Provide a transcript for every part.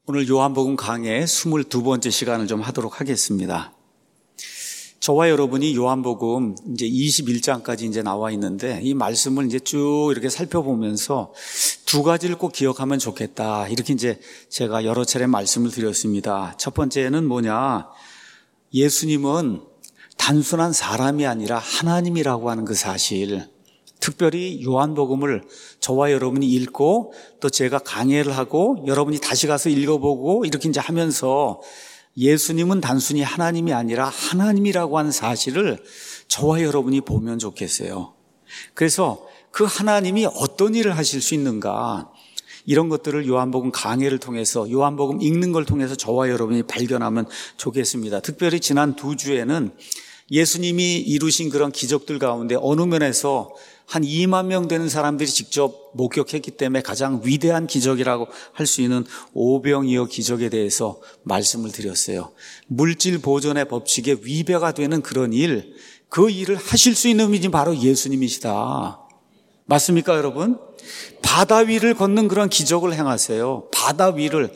오늘 요한복음 강의 22번째 시간을 좀 하도록 하겠습니다. 저와 여러분이 요한복음 이제 21장까지 이제 나와 있는데 이 말씀을 이제 쭉 이렇게 살펴보면서 두 가지를 꼭 기억하면 좋겠다. 이렇게 이제 제가 여러 차례 말씀을 드렸습니다. 첫 번째는 뭐냐? 예수님은 단순한 사람이 아니라 하나님이라고 하는 그 사실. 특별히 요한복음을 저와 여러분이 읽고 또 제가 강해를 하고 여러분이 다시 가서 읽어보고 이렇게 이제 하면서 예수님은 단순히 하나님이 아니라 하나님이라고 하는 사실을 저와 여러분이 보면 좋겠어요. 그래서 그 하나님이 어떤 일을 하실 수 있는가, 이런 것들을 요한복음 강해를 통해서 요한복음 읽는 걸 통해서 저와 여러분이 발견하면 좋겠습니다. 특별히 지난 2주에는 예수님이 이루신 그런 기적들 가운데 어느 면에서 한 2만 명 되는 사람들이 직접 목격했기 때문에 가장 위대한 기적이라고 할 수 있는 오병이어 기적에 대해서 말씀을 드렸어요. 물질 보존의 법칙에 위배가 되는 그런 일, 그 일을 하실 수 있는 분이 바로 예수님이시다. 맞습니까, 여러분? 바다 위를 걷는 그런 기적을 행하세요. 바다 위를,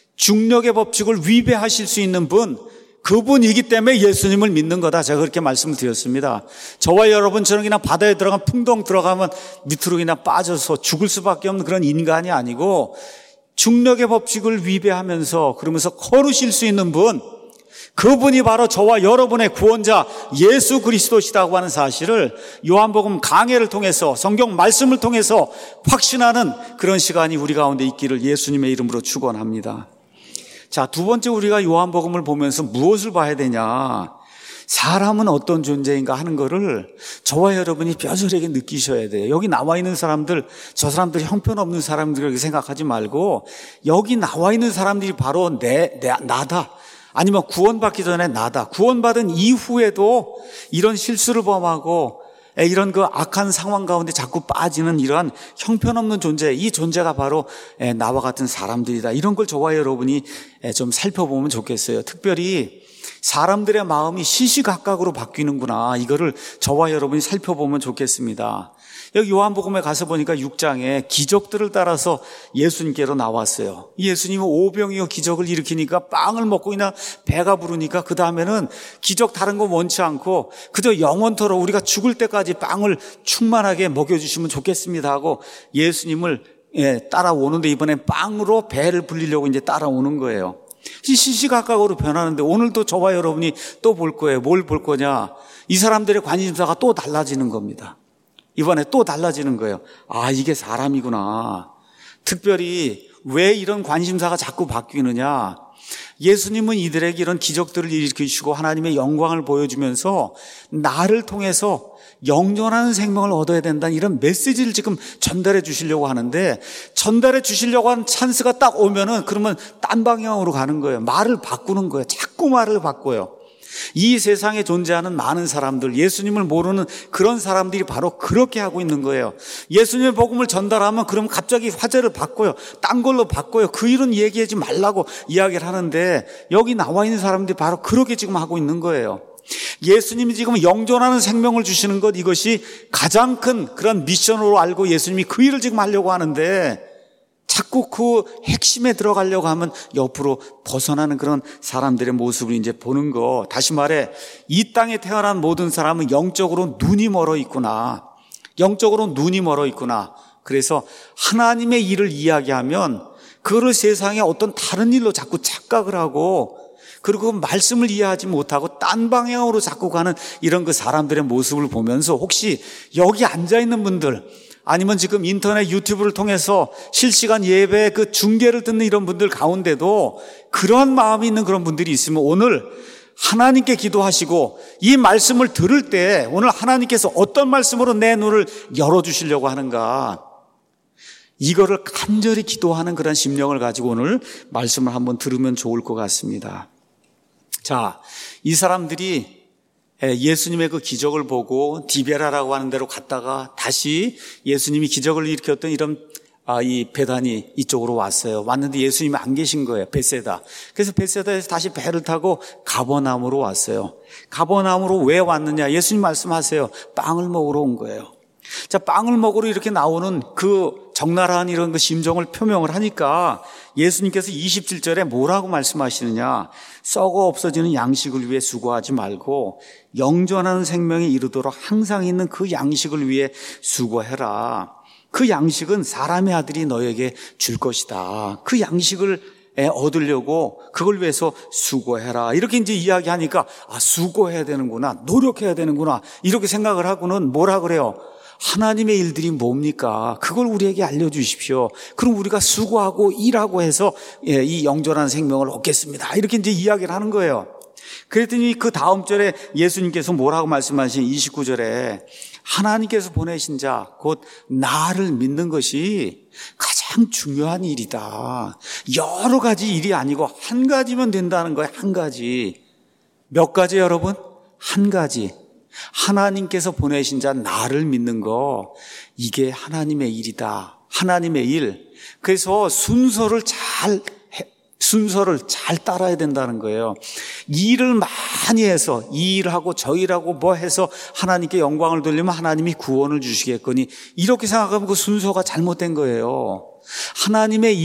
중력의 법칙을 위배하실 수 있는 분, 그분이기 때문에 예수님을 믿는 거다. 제가 그렇게 말씀을 드렸습니다. 저와 여러분처럼 그냥 바다에 들어가면 풍덩 들어가면 밑으로 그냥 빠져서 죽을 수밖에 없는 그런 인간이 아니고 중력의 법칙을 위배하면서 그러면서 걸으실 수 있는 분, 그분이 바로 저와 여러분의 구원자 예수 그리스도시라고 하는 사실을 요한복음 강해를 통해서 성경 말씀을 통해서 확신하는 그런 시간이 우리 가운데 있기를 예수님의 이름으로 축원합니다. 자, 두 번째 우리가 요한복음을 보면서 무엇을 봐야 되냐? 사람은 어떤 존재인가 하는 거를 저와 여러분이 뼈저리게 느끼셔야 돼요. 여기 나와 있는 사람들, 저 사람들이 형편없는 사람들이라고 생각하지 말고 여기 나와 있는 사람들이 바로 나다. 아니면 구원받기 전에 나다. 구원받은 이후에도 이런 실수를 범하고 이런 그 악한 상황 가운데 자꾸 빠지는 이러한 형편없는 존재, 이 존재가 바로 나와 같은 사람들이다. 이런 걸 저와 여러분이 좀 살펴보면 좋겠어요. 특별히 사람들의 마음이 시시각각으로 바뀌는구나. 이거를 저와 여러분이 살펴보면 좋겠습니다. 여기 요한복음에 가서 보니까 6장에 기적들을 따라서 예수님께로 나왔어요. 예수님은 오병이어 기적을 일으키니까 빵을 먹고 그냥 배가 부르니까 그 다음에는 기적 다른 거 원치 않고 그저 영원토록 우리가 죽을 때까지 빵을 충만하게 먹여주시면 좋겠습니다 하고 예수님을 따라오는데 이번엔 빵으로 배를 불리려고 이제 따라오는 거예요. 시시각각으로 변하는데 오늘도 저와 여러분이 또 볼 거예요. 뭘 볼 거냐? 이 사람들의 관심사가 또 달라지는 겁니다. 이번에 또 달라지는 거예요. 아, 이게 사람이구나. 특별히 왜 이런 관심사가 자꾸 바뀌느냐? 예수님은 이들에게 이런 기적들을 일으키시고 하나님의 영광을 보여주면서 나를 통해서 영존하는 생명을 얻어야 된다는 이런 메시지를 지금 전달해 주시려고 하는데, 전달해 주시려고 하는 찬스가 딱 오면은 그러면 딴 방향으로 가는 거예요. 말을 바꾸는 거예요. 자꾸 말을 바꿔요. 이 세상에 존재하는 많은 사람들, 예수님을 모르는 그런 사람들이 바로 그렇게 하고 있는 거예요. 예수님의 복음을 전달하면 그럼 갑자기 화제를 바꿔요. 딴 걸로 바꿔요. 그 일은 얘기하지 말라고 이야기를 하는데 여기 나와 있는 사람들이 바로 그렇게 지금 하고 있는 거예요. 예수님이 지금 영존하는 생명을 주시는 것, 이것이 가장 큰 그런 미션으로 알고 예수님이 그 일을 지금 하려고 하는데 자꾸 그 핵심에 들어가려고 하면 옆으로 벗어나는 그런 사람들의 모습을 이제 보는 거. 다시 말해, 이 땅에 태어난 모든 사람은 영적으로 눈이 멀어 있구나. 영적으로 눈이 멀어 있구나. 그래서 하나님의 일을 이야기하면 그거를 세상의 어떤 다른 일로 자꾸 착각을 하고, 그리고 그 말씀을 이해하지 못하고 딴 방향으로 자꾸 가는 이런 그 사람들의 모습을 보면서 혹시 여기 앉아있는 분들, 아니면 지금 인터넷 유튜브를 통해서 실시간 예배 그 중계를 듣는 이런 분들 가운데도 그런 마음이 있는 그런 분들이 있으면 오늘 하나님께 기도하시고 이 말씀을 들을 때 오늘 하나님께서 어떤 말씀으로 내 눈을 열어주시려고 하는가, 이거를 간절히 기도하는 그런 심령을 가지고 오늘 말씀을 한번 들으면 좋을 것 같습니다. 자, 이 사람들이 예수님의 그 기적을 보고 디베라라고 하는 데로 갔다가 다시 예수님이 기적을 일으켰던 이런 이 배단이 이쪽으로 왔어요. 왔는데 예수님이 안 계신 거예요. 벳세다. 그래서 벳세다에서 다시 배를 타고 가버나움으로 왔어요. 가버나움으로 왜 왔느냐? 예수님 말씀하세요. 빵을 먹으러 온 거예요. 자, 빵을 먹으러 이렇게 나오는 그 적나라한 이런 그 심정을 표명을 하니까 예수님께서 27절에 뭐라고 말씀하시느냐? 썩어 없어지는 양식을 위해 수고하지 말고 영존하는 생명에 이르도록 항상 있는 그 양식을 위해 수고해라. 그 양식은 사람의 아들이 너에게 줄 것이다. 그 양식을 얻으려고 그걸 위해서 수고해라. 이렇게 이제 이야기하니까 수고해야 되는구나, 노력해야 되는구나, 이렇게 생각을 하고는 뭐라 그래요? 하나님의 일들이 뭡니까? 그걸 우리에게 알려주십시오. 그럼 우리가 수고하고 일하고 해서 이 영존한 생명을 얻겠습니다. 이렇게 이제 이야기를 하는 거예요. 그랬더니 그 다음 절에 예수님께서 뭐라고 말씀하신 29절에 하나님께서 보내신 자, 곧 나를 믿는 것이 가장 중요한 일이다. 여러 가지 일이 아니고 한 가지면 된다는 거예요. 한 가지. 몇 가지 여러분? 한 가지. 하나님께서 보내신 자 나를 믿는 거, 이게 하나님의 일이다. 하나님의 일. 그래서 순서를 잘 따라야 된다는 거예요. 일을 많이 해서 이 일하고 저 일하고 뭐 해서 하나님께 영광을 돌리면 하나님이 구원을 주시겠거니, 이렇게 생각하면 그 순서가 잘못된 거예요. 하나님의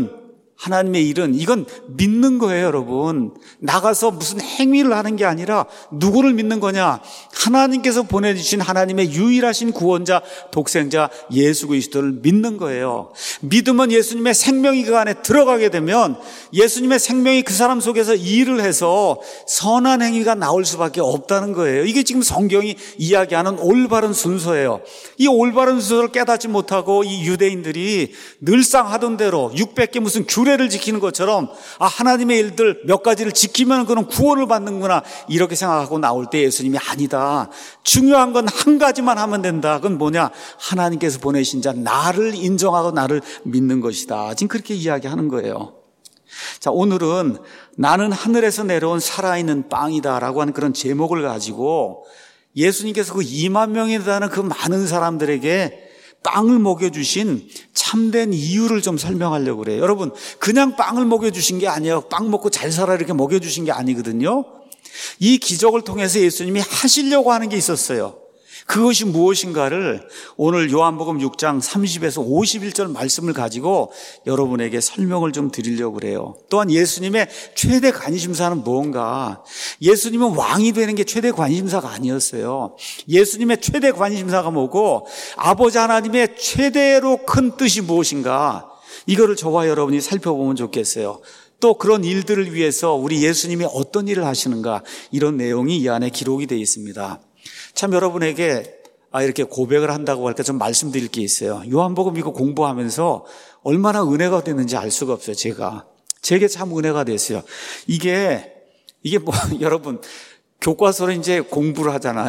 일은 이건 믿는 거예요, 여러분. 나가서 무슨 행위를 하는 게 아니라 누구를 믿는 거냐? 하나님께서 보내주신 하나님의 유일하신 구원자, 독생자 예수 그리스도를 믿는 거예요. 믿으면 예수님의 생명이 그 안에 들어가게 되면 예수님의 생명이 그 사람 속에서 일을 해서 선한 행위가 나올 수밖에 없다는 거예요. 이게 지금 성경이 이야기하는 올바른 순서예요. 이 올바른 순서를 깨닫지 못하고 이 유대인들이 늘상 하던 대로 600개 무슨 규례를 지키는 것처럼 하나님의 일들 몇 가지를 지키면 그런 구원을 받는구나, 이렇게 생각하고 나올 때 예수님이 아니다. 중요한 건 한 가지만 하면 된다. 그건 뭐냐? 하나님께서 보내신 자 나를 인정하고 나를 믿는 것이다. 지금 그렇게 이야기하는 거예요. 자, 오늘은 나는 하늘에서 내려온 살아있는 빵이다라고 하는 그런 제목을 가지고 예수님께서 그 2만 명에 달하는 그 많은 사람들에게 빵을 먹여주신 참된 이유를 좀 설명하려고 그래요. 여러분, 그냥 빵을 먹여주신 게 아니에요. 빵 먹고 잘 살아 이렇게 먹여주신 게 아니거든요. 이 기적을 통해서 예수님이 하시려고 하는 게 있었어요. 그것이 무엇인가를 오늘 요한복음 6장 30에서 51절 말씀을 가지고 여러분에게 설명을 좀 드리려고 그래요. 또한 예수님의 최대 관심사는 무언가? 예수님은 왕이 되는 게 최대 관심사가 아니었어요. 예수님의 최대 관심사가 뭐고, 아버지 하나님의 최대로 큰 뜻이 무엇인가? 이거를 저와 여러분이 살펴보면 좋겠어요. 또 그런 일들을 위해서 우리 예수님이 어떤 일을 하시는가, 이런 내용이 이 안에 기록이 되어 있습니다. 참 여러분에게 이렇게 고백을 한다고 할까 좀 말씀드릴 게 있어요. 요한복음 이거 공부하면서 얼마나 은혜가 됐는지 알 수가 없어요. 제게 참 은혜가 됐어요. 이게 뭐 여러분, 교과서를 이제 공부를 하잖아요.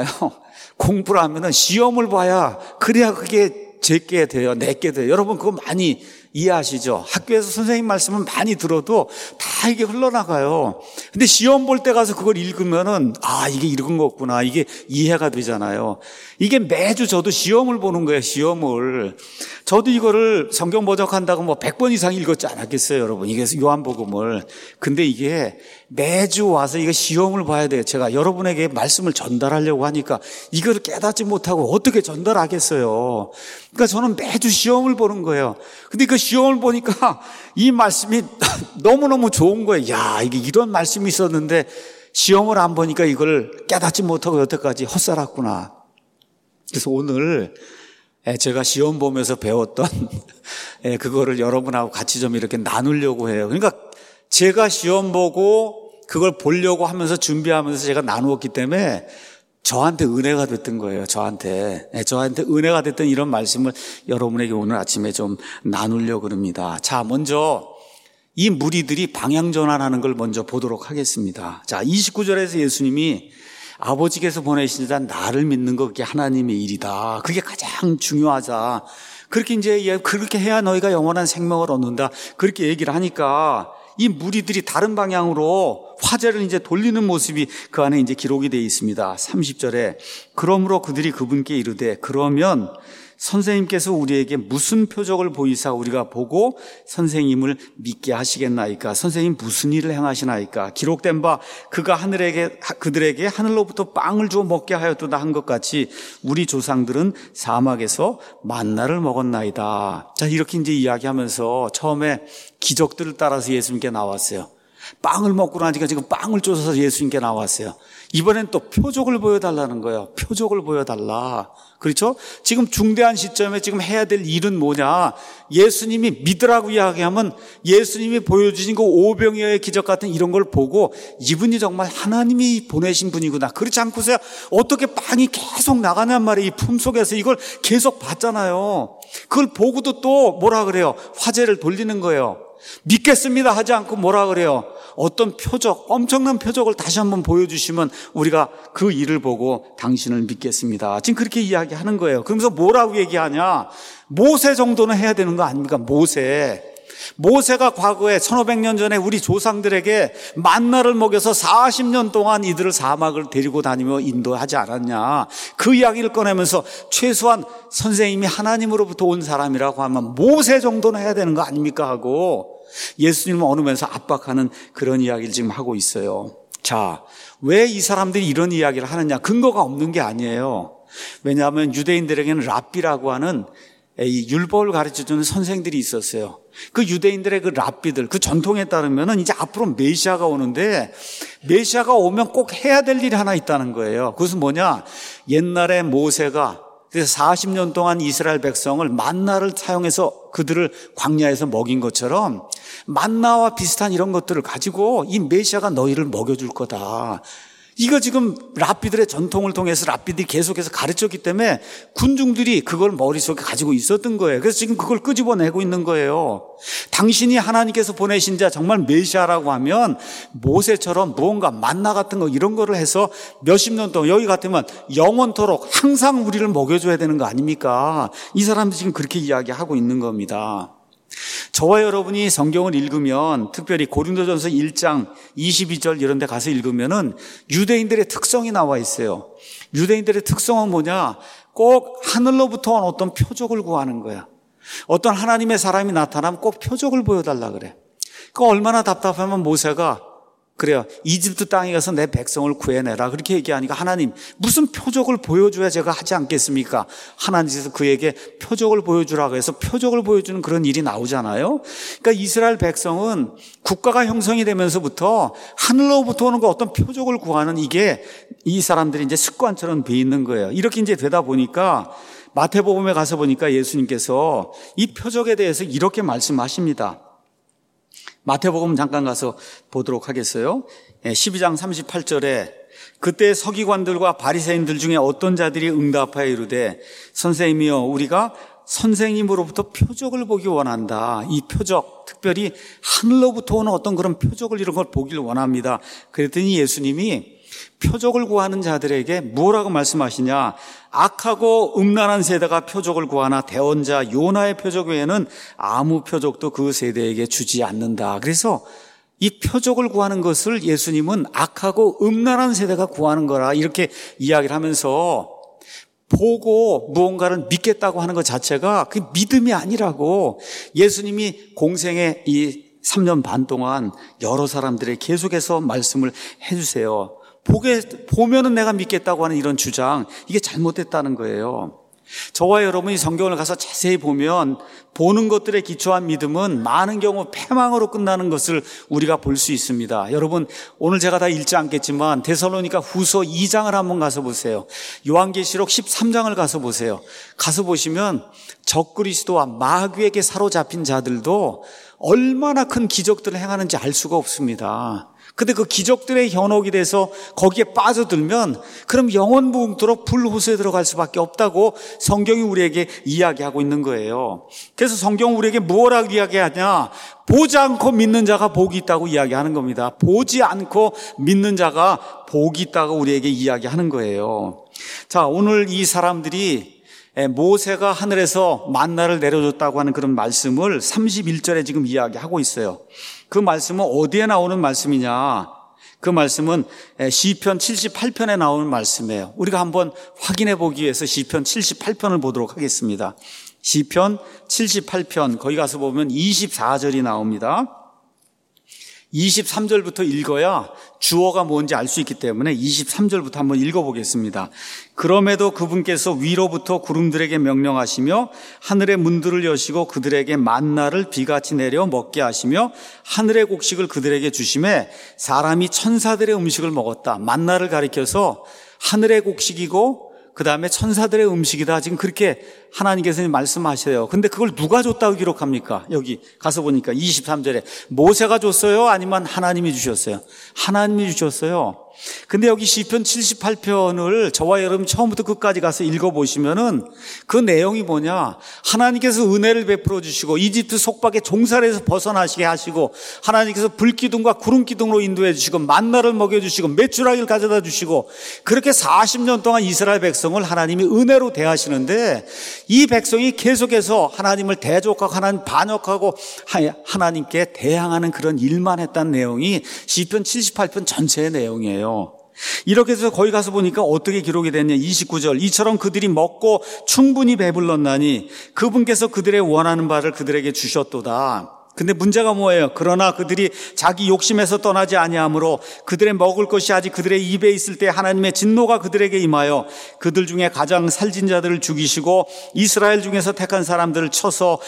공부를 하면은 시험을 봐야 그래야 그게 제게 돼요. 내게 돼요. 여러분 그거 많이 이해하시죠? 학교에서 선생님 말씀은 많이 들어도 다 이게 흘러나가요. 근데 시험 볼 때 가서 그걸 읽으면은 이게 이런 거구나, 이게 이해가 되잖아요. 이게 매주 저도 시험을 보는 거예요. 시험을. 저도 이거를 성경 번역한다고 100번 이상 읽었지 않았겠어요, 여러분. 이게 요한복음을. 근데 이게 매주 와서 이거 시험을 봐야 돼요. 제가 여러분에게 말씀을 전달하려고 하니까 이거를 깨닫지 못하고 어떻게 전달하겠어요. 그러니까 저는 매주 시험을 보는 거예요. 근데 그 시험을 보니까 이 말씀이 너무너무 좋은 거예요. 야, 이게 이런 말씀이 있었는데 시험을 안 보니까 이걸 깨닫지 못하고 여태까지 헛살았구나. 그래서 오늘 제가 시험 보면서 배웠던 그거를 여러분하고 같이 좀 이렇게 나누려고 해요. 그러니까 제가 시험 보고 그걸 보려고 하면서 준비하면서 제가 나누었기 때문에 저한테 은혜가 됐던 거예요. 저한테 은혜가 됐던 이런 말씀을 여러분에게 오늘 아침에 좀 나누려고 합니다. 자, 먼저 이 무리들이 방향 전환하는 걸 먼저 보도록 하겠습니다. 자, 29절에서 예수님이 아버지께서 보내신 자 나를 믿는 거, 그게 하나님의 일이다. 그게 가장 중요하다. 그렇게 해야 너희가 영원한 생명을 얻는다. 그렇게 얘기를 하니까 이 무리들이 다른 방향으로 화제를 이제 돌리는 모습이 그 안에 이제 기록이 되어 있습니다. 30절에 그러므로 그들이 그분께 이르되 그러면 선생님께서 우리에게 무슨 표적을 보이사 우리가 보고 선생님을 믿게 하시겠나이까? 선생님 무슨 일을 행하시나이까? 기록된 바 그가 그들에게 하늘로부터 빵을 주어 먹게 하였도다 한 것 같이 우리 조상들은 사막에서 만나를 먹었나이다. 자, 이렇게 이제 이야기하면서 처음에 기적들을 따라서 예수님께 나왔어요. 빵을 먹고 나니까 지금 빵을 쫓아서 예수님께 나왔어요. 이번엔 또 표적을 보여달라는 거예요. 표적을 보여달라. 그렇죠? 지금 중대한 시점에 지금 해야 될 일은 뭐냐? 예수님이 믿으라고 이야기하면 예수님이 보여주신 그 오병이어의 기적 같은 이런 걸 보고 이분이 정말 하나님이 보내신 분이구나. 그렇지 않고서야 어떻게 빵이 계속 나가냔 말이에요. 이 품속에서 이걸 계속 봤잖아요. 그걸 보고도 또 뭐라 그래요? 화제를 돌리는 거예요. 믿겠습니다 하지 않고 뭐라 그래요? 어떤 표적, 엄청난 표적을 다시 한번 보여주시면 우리가 그 일을 보고 당신을 믿겠습니다. 지금 그렇게 이야기하는 거예요. 그러면서 뭐라고 얘기하냐? 모세 정도는 해야 되는 거 아닙니까? 모세가 과거에 1500년 전에 우리 조상들에게 만나를 먹여서 40년 동안 이들을 사막을 데리고 다니며 인도하지 않았냐. 그 이야기를 꺼내면서 최소한 선생님이 하나님으로부터 온 사람이라고 하면 모세 정도는 해야 되는 거 아닙니까 하고 예수님을 얻으면서 압박하는 그런 이야기를 지금 하고 있어요. 자, 왜 이 사람들이 이런 이야기를 하느냐? 근거가 없는 게 아니에요. 왜냐하면 유대인들에게는 랍비라고 하는 이 율법을 가르쳐주는 선생들이 있었어요. 그 유대인들의 그 랍비들, 그 전통에 따르면은 이제 앞으로 메시아가 오는데 메시아가 오면 꼭 해야 될 일이 하나 있다는 거예요. 그것은 뭐냐? 옛날에 모세가 그래서 40년 동안 이스라엘 백성을 만나를 사용해서 그들을 광야에서 먹인 것처럼 만나와 비슷한 이런 것들을 가지고 이 메시아가 너희를 먹여줄 거다. 이거 지금 랍비들의 전통을 통해서 랍비들이 계속해서 가르쳤기 때문에 군중들이 그걸 머릿속에 가지고 있었던 거예요. 그래서 지금 그걸 끄집어내고 있는 거예요. 당신이 하나님께서 보내신 자 정말 메시아라고 하면 모세처럼 무언가 만나 같은 거 이런 거를 해서 몇십 년 동안 여기 같으면 영원토록 항상 우리를 먹여줘야 되는 거 아닙니까? 이 사람들이 지금 그렇게 이야기하고 있는 겁니다. 저와 여러분이 성경을 읽으면 특별히 고린도전서 1장 22절 이런 데 가서 읽으면은 유대인들의 특성이 나와 있어요. 유대인들의 특성은 뭐냐? 꼭 하늘로부터 온 어떤 표적을 구하는 거야. 어떤 하나님의 사람이 나타나면 꼭 표적을 보여달라 그래. 그 얼마나 답답하면 모세가 그래요. 이집트 땅에 가서 내 백성을 구해내라. 그렇게 얘기하니까 하나님 무슨 표적을 보여줘야 제가 하지 않겠습니까? 하나님께서 그에게 표적을 보여주라고 해서 표적을 보여주는 그런 일이 나오잖아요. 그러니까 이스라엘 백성은 국가가 형성이 되면서부터 하늘로부터 오는 그 어떤 표적을 구하는 이게 이 사람들이 이제 습관처럼 돼 있는 거예요. 이렇게 이제 되다 보니까 마태복음에 가서 보니까 예수님께서 이 표적에 대해서 이렇게 말씀하십니다. 마태복음 잠깐 가서 보도록 하겠어요. 12장 38절에 그때 서기관들과 바리새인들 중에 어떤 자들이 응답하여 이르되 선생님이여 우리가 선생님으로부터 표적을 보기 원한다. 이 표적 특별히 하늘로부터 오는 어떤 그런 표적을 이런 걸 보기를 원합니다. 그랬더니 예수님이 표적을 구하는 자들에게 뭐라고 말씀하시냐? 악하고 음란한 세대가 표적을 구하나 대언자 요나의 표적 외에는 아무 표적도 그 세대에게 주지 않는다. 그래서 이 표적을 구하는 것을 예수님은 악하고 음란한 세대가 구하는 거라 이렇게 이야기를 하면서 보고 무언가를 믿겠다고 하는 것 자체가 그 믿음이 아니라고 예수님이 공생의 이 3년 반 동안 여러 사람들에게 계속해서 말씀을 해주세요. 보면은 내가 믿겠다고 하는 이런 주장, 이게 잘못됐다는 거예요. 저와 여러분이 성경을 가서 자세히 보면 보는 것들에 기초한 믿음은 많은 경우 패망으로 끝나는 것을 우리가 볼 수 있습니다. 여러분 오늘 제가 다 읽지 않겠지만 데살로니가 후서 2장을 한번 가서 보세요. 요한계시록 13장을 가서 보세요. 가서 보시면 적그리스도와 마귀에게 사로잡힌 자들도 얼마나 큰 기적들을 행하는지 알 수가 없습니다. 근데 그 기적들의 현혹이 돼서 거기에 빠져들면 그럼 영원무궁토록 불호수에 들어갈 수밖에 없다고 성경이 우리에게 이야기하고 있는 거예요. 그래서 성경은 우리에게 뭐라고 이야기하냐? 보지 않고 믿는 자가 복이 있다고 이야기하는 겁니다. 보지 않고 믿는 자가 복이 있다고 우리에게 이야기하는 거예요. 자, 오늘 이 사람들이 모세가 하늘에서 만나를 내려줬다고 하는 그런 말씀을 31절에 지금 이야기하고 있어요. 그 말씀은 어디에 나오는 말씀이냐? 그 말씀은 시편 78편에 나오는 말씀이에요. 우리가 한번 확인해 보기 위해서 시편 78편을 보도록 하겠습니다. 시편 78편 거기 가서 보면 24절이 나옵니다. 23절부터 읽어야 주어가 뭔지 알 수 있기 때문에 23절부터 한번 읽어보겠습니다. 그럼에도 그분께서 위로부터 구름들에게 명령하시며 하늘의 문들을 여시고 그들에게 만나를 비같이 내려 먹게 하시며 하늘의 곡식을 그들에게 주심에 사람이 천사들의 음식을 먹었다. 만나를 가리켜서 하늘의 곡식이고 그 다음에 천사들의 음식이다. 지금 그렇게 하나님께서 말씀하셔요. 근데 그걸 누가 줬다고 기록합니까? 여기 가서 보니까 23절에 모세가 줬어요? 아니면 하나님이 주셨어요? 하나님이 주셨어요. 근데 여기 시편 78편을 저와 여러분 처음부터 끝까지 가서 읽어보시면은 그 내용이 뭐냐? 하나님께서 은혜를 베풀어 주시고 이집트 속박의 종살에서 벗어나시게 하시고 하나님께서 불기둥과 구름기둥으로 인도해 주시고 만나를 먹여주시고 메추라기를 가져다 주시고 그렇게 40년 동안 이스라엘 백성을 하나님이 은혜로 대하시는데 이 백성이 계속해서 하나님을 대적하고 하나님 반역하고 하나님께 대항하는 그런 일만 했다는 내용이 시편 78편 전체의 내용이에요. 이렇게 해서 거기 가서 보니까 어떻게 기록이 됐냐. 29절 이처럼 그들이 먹고 충분히 배불렀나니 그분께서 그들의 원하는 바를 그들에게 주셨도다. 근데 문제가 뭐예요? 그러나 그들이 자기 욕심에서 떠나지 아니하므로 그들의 먹을 것이 아직 그들의 입에 있을 때 하나님의 진노가 그들에게 임하여 그들 중에 가장 살진 자들을 죽이시고 이스라엘 중에서 택한 사람들을 쳐서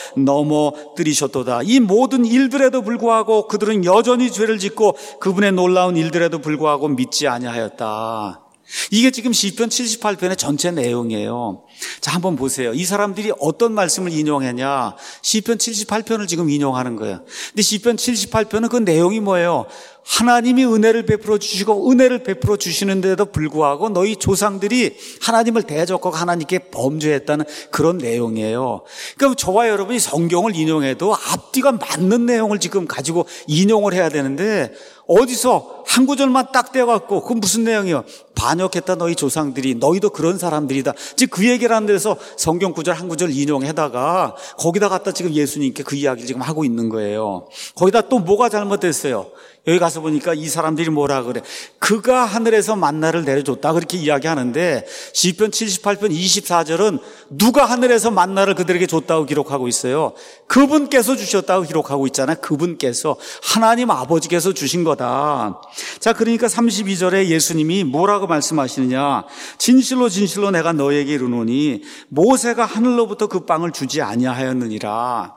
넘어뜨리셨도다. 이 모든 일들에도 불구하고 그들은 여전히 죄를 짓고 그분의 놀라운 일들에도 불구하고 믿지 아니하였다. 이게 지금 시편 78편의 전체 내용이에요. 자, 한번 보세요. 이 사람들이 어떤 말씀을 인용했냐? 시편 78편을 지금 인용하는 거예요. 근데 시편 78편은 그 내용이 뭐예요? 하나님이 은혜를 베풀어 주시고 은혜를 베풀어 주시는데도 불구하고 너희 조상들이 하나님을 대적하고 하나님께 범죄했다는 그런 내용이에요. 그러니까 저와 여러분이 성경을 인용해도 앞뒤가 맞는 내용을 지금 가지고 인용을 해야 되는데 어디서 한 구절만 딱 떼어갖고 그건 무슨 내용이에요? 반역했다 너희 조상들이 너희도 그런 사람들이다. 즉 그 얘기를 하는 데서 성경 구절 한 구절 인용해다가 거기다 갖다 지금 예수님께 그 이야기를 지금 하고 있는 거예요. 거기다 또 뭐가 잘못됐어요? 여기 가서 보니까 이 사람들이 뭐라 그래? 그가 하늘에서 만나를 내려줬다 그렇게 이야기하는데 시편 78편 24절은 누가 하늘에서 만나를 그들에게 줬다고 기록하고 있어요. 그분께서 주셨다고 기록하고 있잖아요. 그분께서 하나님 아버지께서 주신 거다. 자, 그러니까 32절에 예수님이 뭐라고 말씀하시느냐? 진실로 진실로 내가 너에게 이르노니 모세가 하늘로부터 그 빵을 주지 아니하였느니라.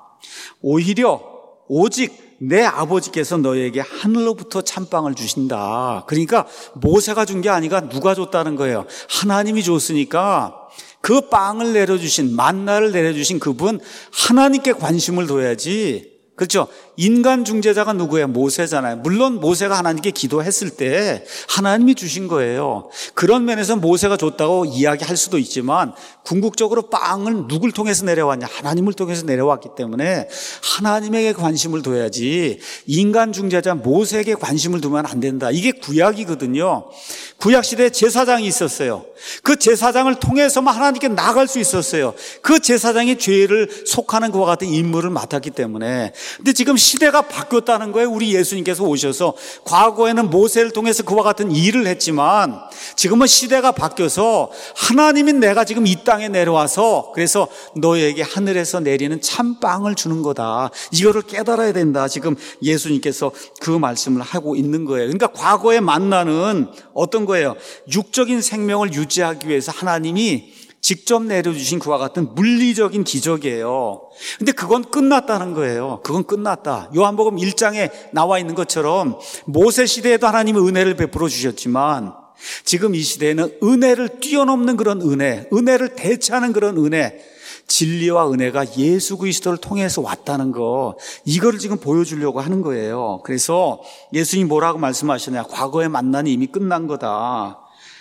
오직 내 아버지께서 너에게 하늘로부터 참빵을 주신다. 그러니까 모세가 준 게 아니라 누가 줬다는 거예요. 하나님이 줬으니까 그 빵을 내려주신 만나를 내려주신 그분 하나님께 관심을 둬야지. 그렇죠? 인간 중재자가 누구예요? 모세잖아요. 물론 모세가 하나님께 기도했을 때 하나님이 주신 거예요. 그런 면에서 모세가 줬다고 이야기할 수도 있지만 궁극적으로 빵은 누굴 통해서 내려왔냐? 하나님을 통해서 내려왔기 때문에 하나님에게 관심을 둬야지 인간 중재자 모세에게 관심을 두면 안 된다. 이게 구약이거든요. 구약시대에 제사장이 있었어요. 그 제사장을 통해서만 하나님께 나아갈 수 있었어요. 그 제사장이 죄를 속하는 그와 같은 임무를 맡았기 때문에. 근데 지금 시대가 바뀌었다는 거예요. 우리 예수님께서 오셔서 과거에는 모세를 통해서 그와 같은 일을 했지만 지금은 시대가 바뀌어서 하나님인 내가 지금 이 땅에 내려와서 그래서 너에게 하늘에서 내리는 참빵을 주는 거다. 이거를 깨달아야 된다. 지금 예수님께서 그 말씀을 하고 있는 거예요. 그러니까 과거의 만나는 어떤 거예요? 육적인 생명을 유지하기 위해서 하나님이 직접 내려주신 그와 같은 물리적인 기적이에요. 근데 그건 끝났다는 거예요. 그건 끝났다. 요한복음 1장에 나와 있는 것처럼 모세 시대에도 하나님이 은혜를 베풀어 주셨지만 지금 이 시대에는 은혜를 뛰어넘는 그런 은혜를 대체하는 그런 은혜, 진리와 은혜가 예수 그리스도를 통해서 왔다는 거, 이거를 지금 보여주려고 하는 거예요. 그래서 예수님이 뭐라고 말씀하시냐? 과거의 만난이 이미 끝난 거다.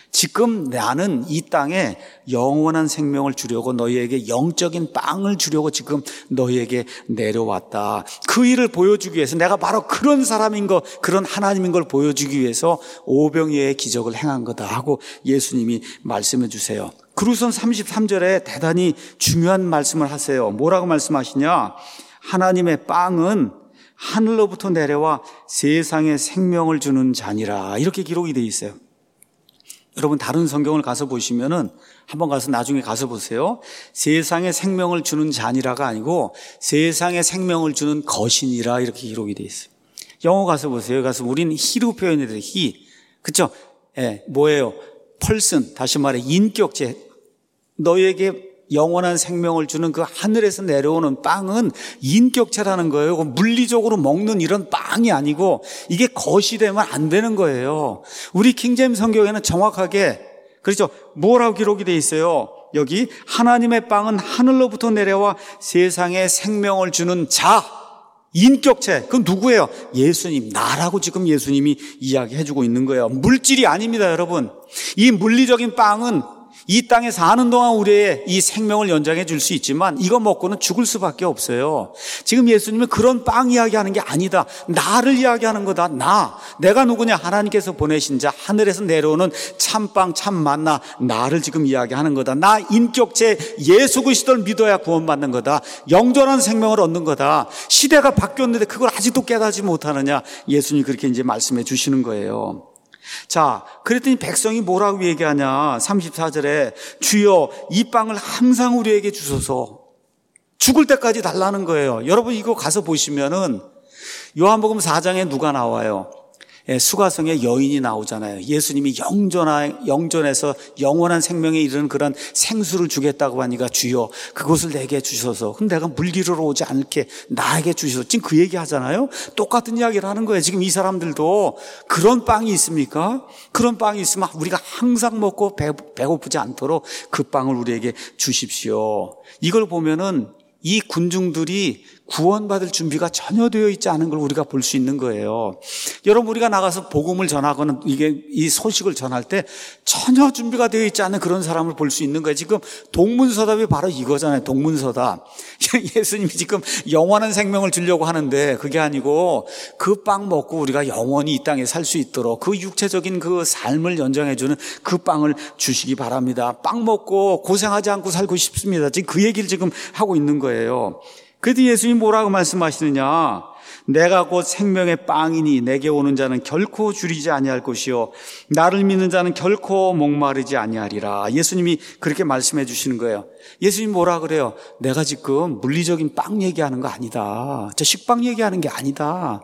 지금 나는 이 땅에 영원한 생명을 주려고 너희에게 영적인 빵을 주려고 지금 너희에게 내려왔다. 그 일을 보여주기 위해서 내가 바로 그런 사람인 거, 그런 하나님인 걸 보여주기 위해서 오병이어의 기적을 행한 거다 하고 예수님이 말씀해 주세요. 그루선 33절에 대단히 중요한 말씀을 하세요. 뭐라고 말씀하시냐? 하나님의 빵은 하늘로부터 내려와 세상에 생명을 주는 자니라. 이렇게 기록이 되어 있어요. 여러분 다른 성경을 가서 보시면은 한번 가서 나중에 가서 보세요. 세상에 생명을 주는 자니라가 아니고 세상에 생명을 주는 것이니라 이렇게 기록이 되어 있어요. 영어 가서 보세요. 가서 우리는 히로 표현이 돼요. 히. 그렇죠? 예, 뭐예요? 펄슨, 다시 말해 인격체. 너에게 영원한 생명을 주는 그 하늘에서 내려오는 빵은 인격체라는 거예요. 물리적으로 먹는 이런 빵이 아니고 이게 것이 되면 안 되는 거예요. 우리 킹제임스 성경에는 정확하게 그렇죠. 뭐라고 기록이 돼 있어요? 여기 하나님의 빵은 하늘로부터 내려와 세상에 생명을 주는 자, 인격체. 그건 누구예요? 예수님, 나라고 지금 예수님이 이야기해주고 있는 거예요. 물질이 아닙니다, 여러분. 이 물리적인 빵은 이 땅에 사는 동안 우리의 이 생명을 연장해 줄 수 있지만 이거 먹고는 죽을 수밖에 없어요. 지금 예수님은 그런 빵 이야기하는 게 아니다. 나를 이야기하는 거다. 내가 누구냐? 하나님께서 보내신 자, 하늘에서 내려오는 참빵, 참만나, 나를 지금 이야기하는 거다. 나 인격체 예수 그리스도를 믿어야 구원받는 거다. 영존한 생명을 얻는 거다. 시대가 바뀌었는데 그걸 아직도 깨닫지 못하느냐? 예수님이 그렇게 이제 말씀해 주시는 거예요. 자, 그랬더니 백성이 뭐라고 얘기하냐? 34절에 주여 이 빵을 항상 우리에게 주소서. 죽을 때까지 달라는 거예요. 여러분 이거 가서 보시면은 요한복음 4장에 누가 나와요? 수가성의 여인이 나오잖아요. 예수님이 영전에서 영원한 생명에 이르는 그런 생수를 주겠다고 하니까 주여 그것을 내게 주셔서 그럼 내가 물기르러 오지 않게 나에게 주셔서 지금 그 얘기 하잖아요. 똑같은 이야기를 하는 거예요. 지금 이 사람들도 그런 빵이 있습니까? 그런 빵이 있으면 우리가 항상 먹고 배고프지 않도록 그 빵을 우리에게 주십시오. 이걸 보면은 이 군중들이 구원받을 준비가 전혀 되어 있지 않은 걸 우리가 볼 수 있는 거예요. 여러분 우리가 나가서 복음을 전하거나 이 소식을 전할 때 전혀 준비가 되어 있지 않은 그런 사람을 볼 수 있는 거예요. 지금 동문서답이 바로 이거잖아요. 동문서답. 예수님이 지금 영원한 생명을 주려고 하는데 그게 아니고 그 빵 먹고 우리가 영원히 이 땅에 살 수 있도록 그 육체적인 그 삶을 연장해 주는 그 빵을 주시기 바랍니다. 빵 먹고 고생하지 않고 살고 싶습니다. 지금 그 얘기를 지금 하고 있는 거예요. 그래도 예수님이 뭐라고 말씀하시느냐? 내가 곧 생명의 빵이니 내게 오는 자는 결코 줄이지 아니할 것이요 나를 믿는 자는 결코 목마르지 아니하리라. 예수님이 그렇게 말씀해 주시는 거예요. 예수님이 뭐라 그래요? 내가 지금 물리적인 빵 얘기하는 거 아니다. 저 식빵 얘기하는 게 아니다.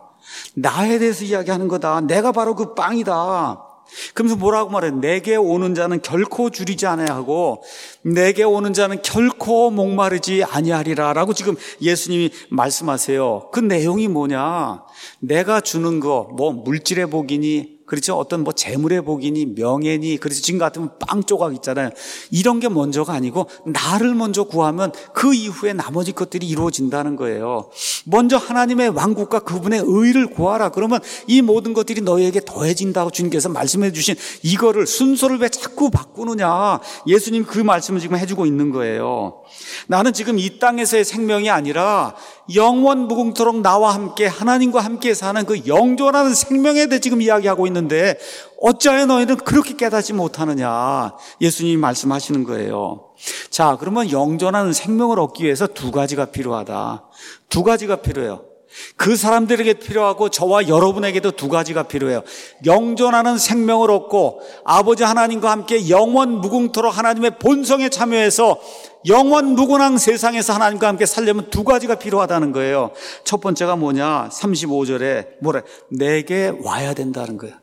나에 대해서 이야기하는 거다. 내가 바로 그 빵이다. 그러면서 뭐라고 말해? 내게 오는 자는 결코 줄이지 아니하고 내게 오는 자는 결코 목마르지 아니하리라 라고 지금 예수님이 말씀하세요. 그 내용이 뭐냐? 내가 주는 거 뭐 물질의 복이니 그렇죠? 어떤 뭐 재물의 복이니 명예니 그래서 지금 같으면 빵 조각 있잖아요. 이런 게 먼저가 아니고 나를 먼저 구하면 그 이후에 나머지 것들이 이루어진다는 거예요. 먼저 하나님의 왕국과 그분의 의를 구하라. 그러면 이 모든 것들이 너희에게 더해진다고 주님께서 말씀해 주신 이거를 순서를 왜 자꾸 바꾸느냐. 예수님 그 말씀을 지금 해주고 있는 거예요. 나는 지금 이 땅에서의 생명이 아니라 영원 무궁토록 나와 함께 하나님과 함께 사는 그 영존하는 생명에 대해 지금 이야기하고 있는데 어찌하여 너희는 그렇게 깨닫지 못하느냐. 예수님이 말씀하시는 거예요. 자, 그러면 영존하는 생명을 얻기 위해서 두 가지가 필요하다. 두 가지가 필요해요. 그 사람들에게 필요하고 저와 여러분에게도 두 가지가 필요해요. 영존하는 생명을 얻고 아버지 하나님과 함께 영원 무궁토록 하나님의 본성에 참여해서 영원 무궁한 세상에서 하나님과 함께 살려면 두 가지가 필요하다는 거예요. 첫 번째가 뭐냐? 35절에 뭐래? 내게 와야 된다는 거예요.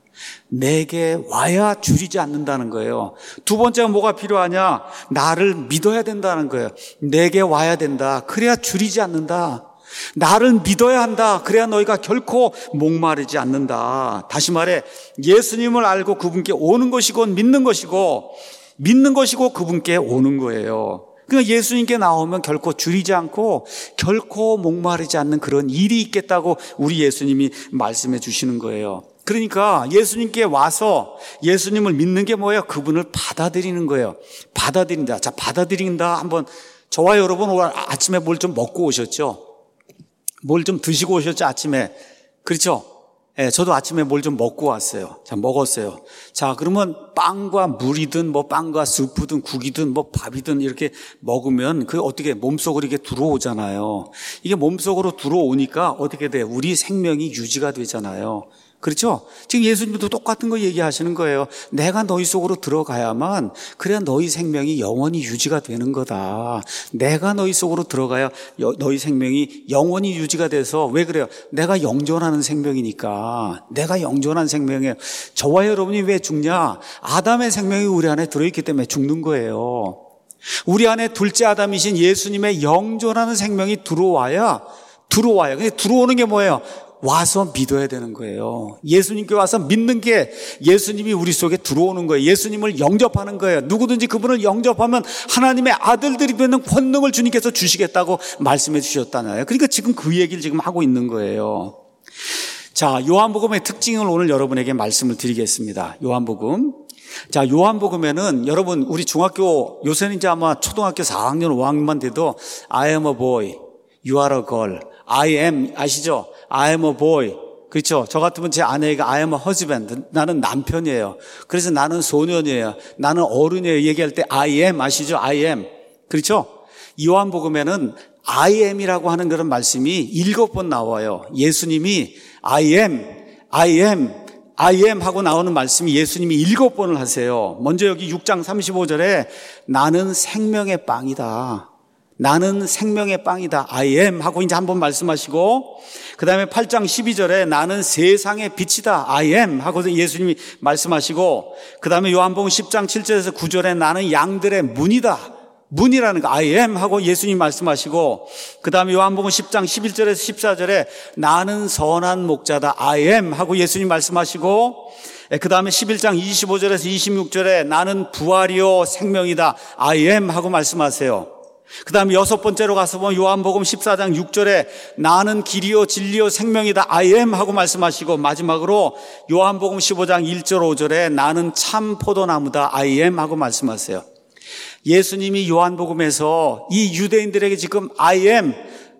내게 와야 줄이지 않는다는 거예요. 두 번째가 뭐가 필요하냐? 나를 믿어야 된다는 거예요. 내게 와야 된다. 그래야 줄이지 않는다. 나를 믿어야 한다. 그래야 너희가 결코 목마르지 않는다. 다시 말해 예수님을 알고 그분께 오는 것이고 믿는 것이고 그분께 오는 거예요. 그러니까 예수님께 나오면 결코 줄이지 않고 결코 목마르지 않는 그런 일이 있겠다고 우리 예수님이 말씀해 주시는 거예요. 그러니까 예수님께 와서 예수님을 믿는 게 뭐예요? 그분을 받아들이는 거예요. 받아들인다. 자, 받아들인다. 한번 저와 여러분 오늘 아침에 뭘 좀 먹고 오셨죠? 뭘 좀 드시고 오셨죠? 아침에. 그렇죠? 저도 아침에 뭘 좀 먹고 왔어요. 자, 먹었어요. 자, 그러면 빵과 물이든 뭐 빵과 스프든 국이든 뭐 밥이든 이렇게 먹으면 그 어떻게 몸속으로 이렇게 들어오잖아요. 이게 몸속으로 들어오니까 어떻게 돼? 우리 생명이 유지가 되잖아요. 그렇죠? 지금 예수님도 똑같은 거 얘기하시는 거예요. 내가 너희 속으로 들어가야만 그래야 너희 생명이 영원히 유지가 되는 거다. 내가 너희 속으로 들어가야 너희 생명이 영원히 유지가 돼서 왜 그래요? 내가 영존하는 생명이니까. 내가 영존한 생명이에요. 저와 여러분이 왜 죽냐? 아담의 생명이 우리 안에 들어있기 때문에 죽는 거예요. 우리 안에 둘째 아담이신 예수님의 영존하는 생명이 들어와야. 근데 들어오는 게 뭐예요? 와서 믿어야 되는 거예요. 예수님께 와서 믿는 게 예수님이 우리 속에 들어오는 거예요. 예수님을 영접하는 거예요. 누구든지 그분을 영접하면 하나님의 아들들이 되는 권능을 주님께서 주시겠다고 말씀해 주셨잖아요. 그러니까 지금 그 얘기를 지금 하고 있는 거예요. 자, 요한복음의 특징을 오늘 여러분에게 말씀을 드리겠습니다. 요한복음. 자, 요한복음에는 여러분 우리 중학교 요새는 이제 아마 초등학교 4학년 5학년만 돼도 I am a boy, you are a girl, I am 아시죠? I am a boy. 그렇죠? 저 같으면 제 아내가 I am a husband. 나는 남편이에요. 그래서 나는 소년이에요. 나는 어른이에요. 얘기할 때 I am 아시죠? I am. 그렇죠? 요한복음에는 I am이라고 하는 그런 말씀이 7번 나와요. 예수님이 I am 하고 나오는 말씀이 예수님이 7번을 하세요. 먼저 여기 6장 35절에 나는 생명의 빵이다. 나는 생명의 빵이다. I am 하고 이제 한번 말씀하시고 그 다음에 8장 12절에 나는 세상의 빛이다. I am 하고 예수님이 말씀하시고 그 다음에 요한복음 10장 7절에서 9절에 나는 양들의 문이다. 문이라는 거 I am 하고 예수님이 말씀하시고 그 다음에 요한복음 10장 11절에서 14절에 나는 선한 목자다. I am 하고 예수님이 말씀하시고 그 다음에 11장 25절에서 26절에 나는 부활이요 생명이다. I am 하고 말씀하세요. 그 다음에 6번째로 가서 보면 요한복음 14장 6절에 나는 길이요 진리요 생명이다 I am 하고 말씀하시고 마지막으로 요한복음 15장 1절 5절에 나는 참 포도나무다 I am 하고 말씀하세요. 예수님이 요한복음에서 이 유대인들에게 지금 I am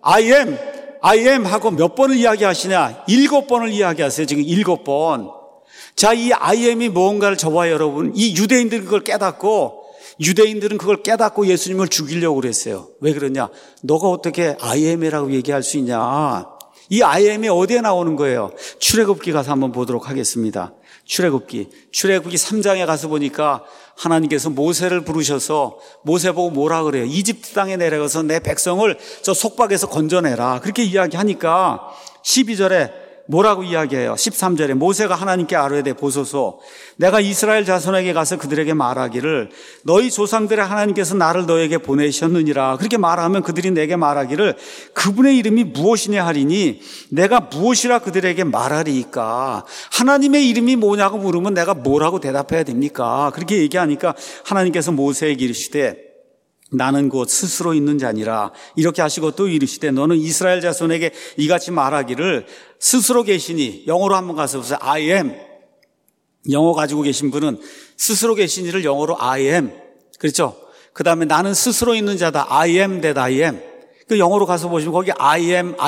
하고 몇 번을 이야기하시냐? 7번을 이야기하세요. 지금 7번. 자, 이 I am이 뭔가를 저와 여러분 이 유대인들은 그걸 깨닫고 유대인들은 그걸 깨닫고 예수님을 죽이려고 그랬어요. 왜 그러냐? 너가 어떻게 I am이라고 얘기할 수 있냐? 이 I am이 어디에 나오는 거예요? 출애굽기 가서 한번 보도록 하겠습니다. 출애굽기 3장에 가서 보니까 하나님께서 모세를 부르셔서 모세 보고 뭐라 그래요? 이집트 땅에 내려가서 내 백성을 저 속박에서 건져내라. 그렇게 이야기하니까 12절에 뭐라고 이야기해요? 13절에 모세가 하나님께 아뢰되 보소서 내가 이스라엘 자손에게 가서 그들에게 말하기를 너희 조상들의 하나님께서 나를 너에게 보내셨느니라. 그렇게 말하면 그들이 내게 말하기를 그분의 이름이 무엇이냐 하리니 내가 무엇이라 그들에게 말하리이까. 하나님의 이름이 뭐냐고 물으면 내가 뭐라고 대답해야 됩니까? 그렇게 얘기하니까 하나님께서 모세에게 이르시되 나는 곧 스스로 있는 자니라. 이렇게 하시고 또 이르시되 너는 이스라엘 자손에게 이같이 말하기를 스스로 계시니 영어로 한번 가서 보세요. I am. 영어 가지고 계신 분은 스스로 계시니를 영어로 I am. 그렇죠? 그 다음에 나는 스스로 있는 자다. I am that I am. 그 영어로 가서 보시면 거기 I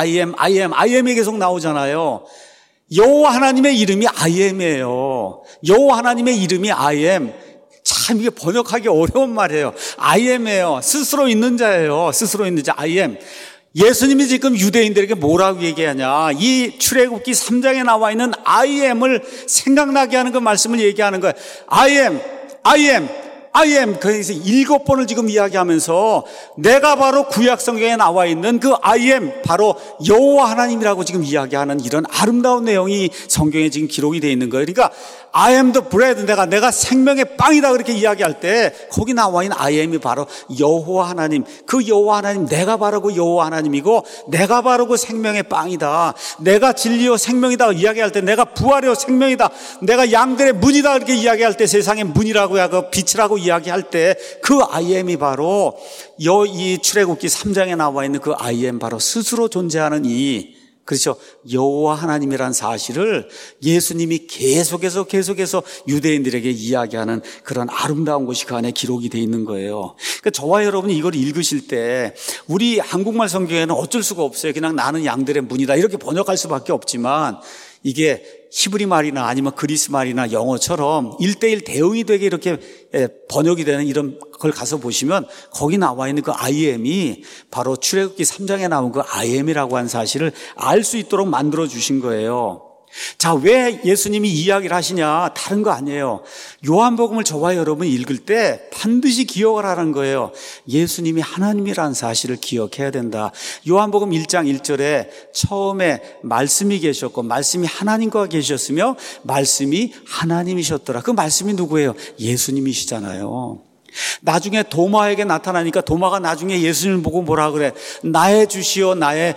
am이 계속 나오잖아요. 여호와 하나님의 이름이 I am이에요. 여호와 하나님의 이름이 I am. 참 이게 번역하기 어려운 말이에요. I am이에요. 스스로 있는 자예요. 스스로 있는 자 I am. 예수님이 지금 유대인들에게 뭐라고 얘기하냐? 이 출애굽기 3장에 나와 있는 I am을 생각나게 하는 그 말씀을 얘기하는 거예요. I am. 그래서 7번을 지금 이야기하면서 내가 바로 구약 성경에 나와 있는 그 I am 바로 여호와 하나님이라고 지금 이야기하는 이런 아름다운 내용이 성경에 지금 기록이 되어 있는 거예요. 그러니까 I am the bread, 내가 생명의 빵이다 그렇게 이야기할 때 거기 나와 있는 I am이 바로 여호와 하나님, 그 여호와 하나님, 내가 바로 그 여호와 하나님이고 내가 바로 그 생명의 빵이다. 내가 진리요 생명이다 이야기할 때 내가 부활이요 생명이다. 내가 양들의 문이다 그렇게 이야기할 때 세상의 문이라고 하고 빛이라고 이야기할 때 그 I am이 바로 이 출애굽기 3장에 나와 있는 그 I am 바로 스스로 존재하는 그렇죠. 여호와 하나님이라는 사실을 예수님이 계속해서 유대인들에게 이야기하는 그런 아름다운 것이 그 안에 기록이 되어 있는 거예요. 그러니까 저와 여러분이 이걸 읽으실 때 우리 한국말 성경에는 어쩔 수가 없어요. 그냥 나는 양들의 문이다 이렇게 번역할 수밖에 없지만 이게 히브리 말이나 아니면 그리스 말이나 영어처럼 1:1 대응이 되게 이렇게 번역이 되는 이런 걸 가서 보시면 거기 나와 있는 그 I am이 바로 출애굽기 3장에 나온 그 I am이라고 하는 사실을 알 수 있도록 만들어 주신 거예요. 자, 왜 예수님이 이야기를 하시냐? 다른 거 아니에요. 요한복음을 저와 여러분이 읽을 때 반드시 기억을 하라는 거예요. 예수님이 하나님이라는 사실을 기억해야 된다. 요한복음 1장 1절에 처음에 말씀이 계셨고 말씀이 하나님과 계셨으며 말씀이 하나님이셨더라. 그 말씀이 누구예요? 예수님이시잖아요. 나중에 도마에게 나타나니까 도마가 나중에 예수님을 보고 뭐라 그래? 나의 주시오 나의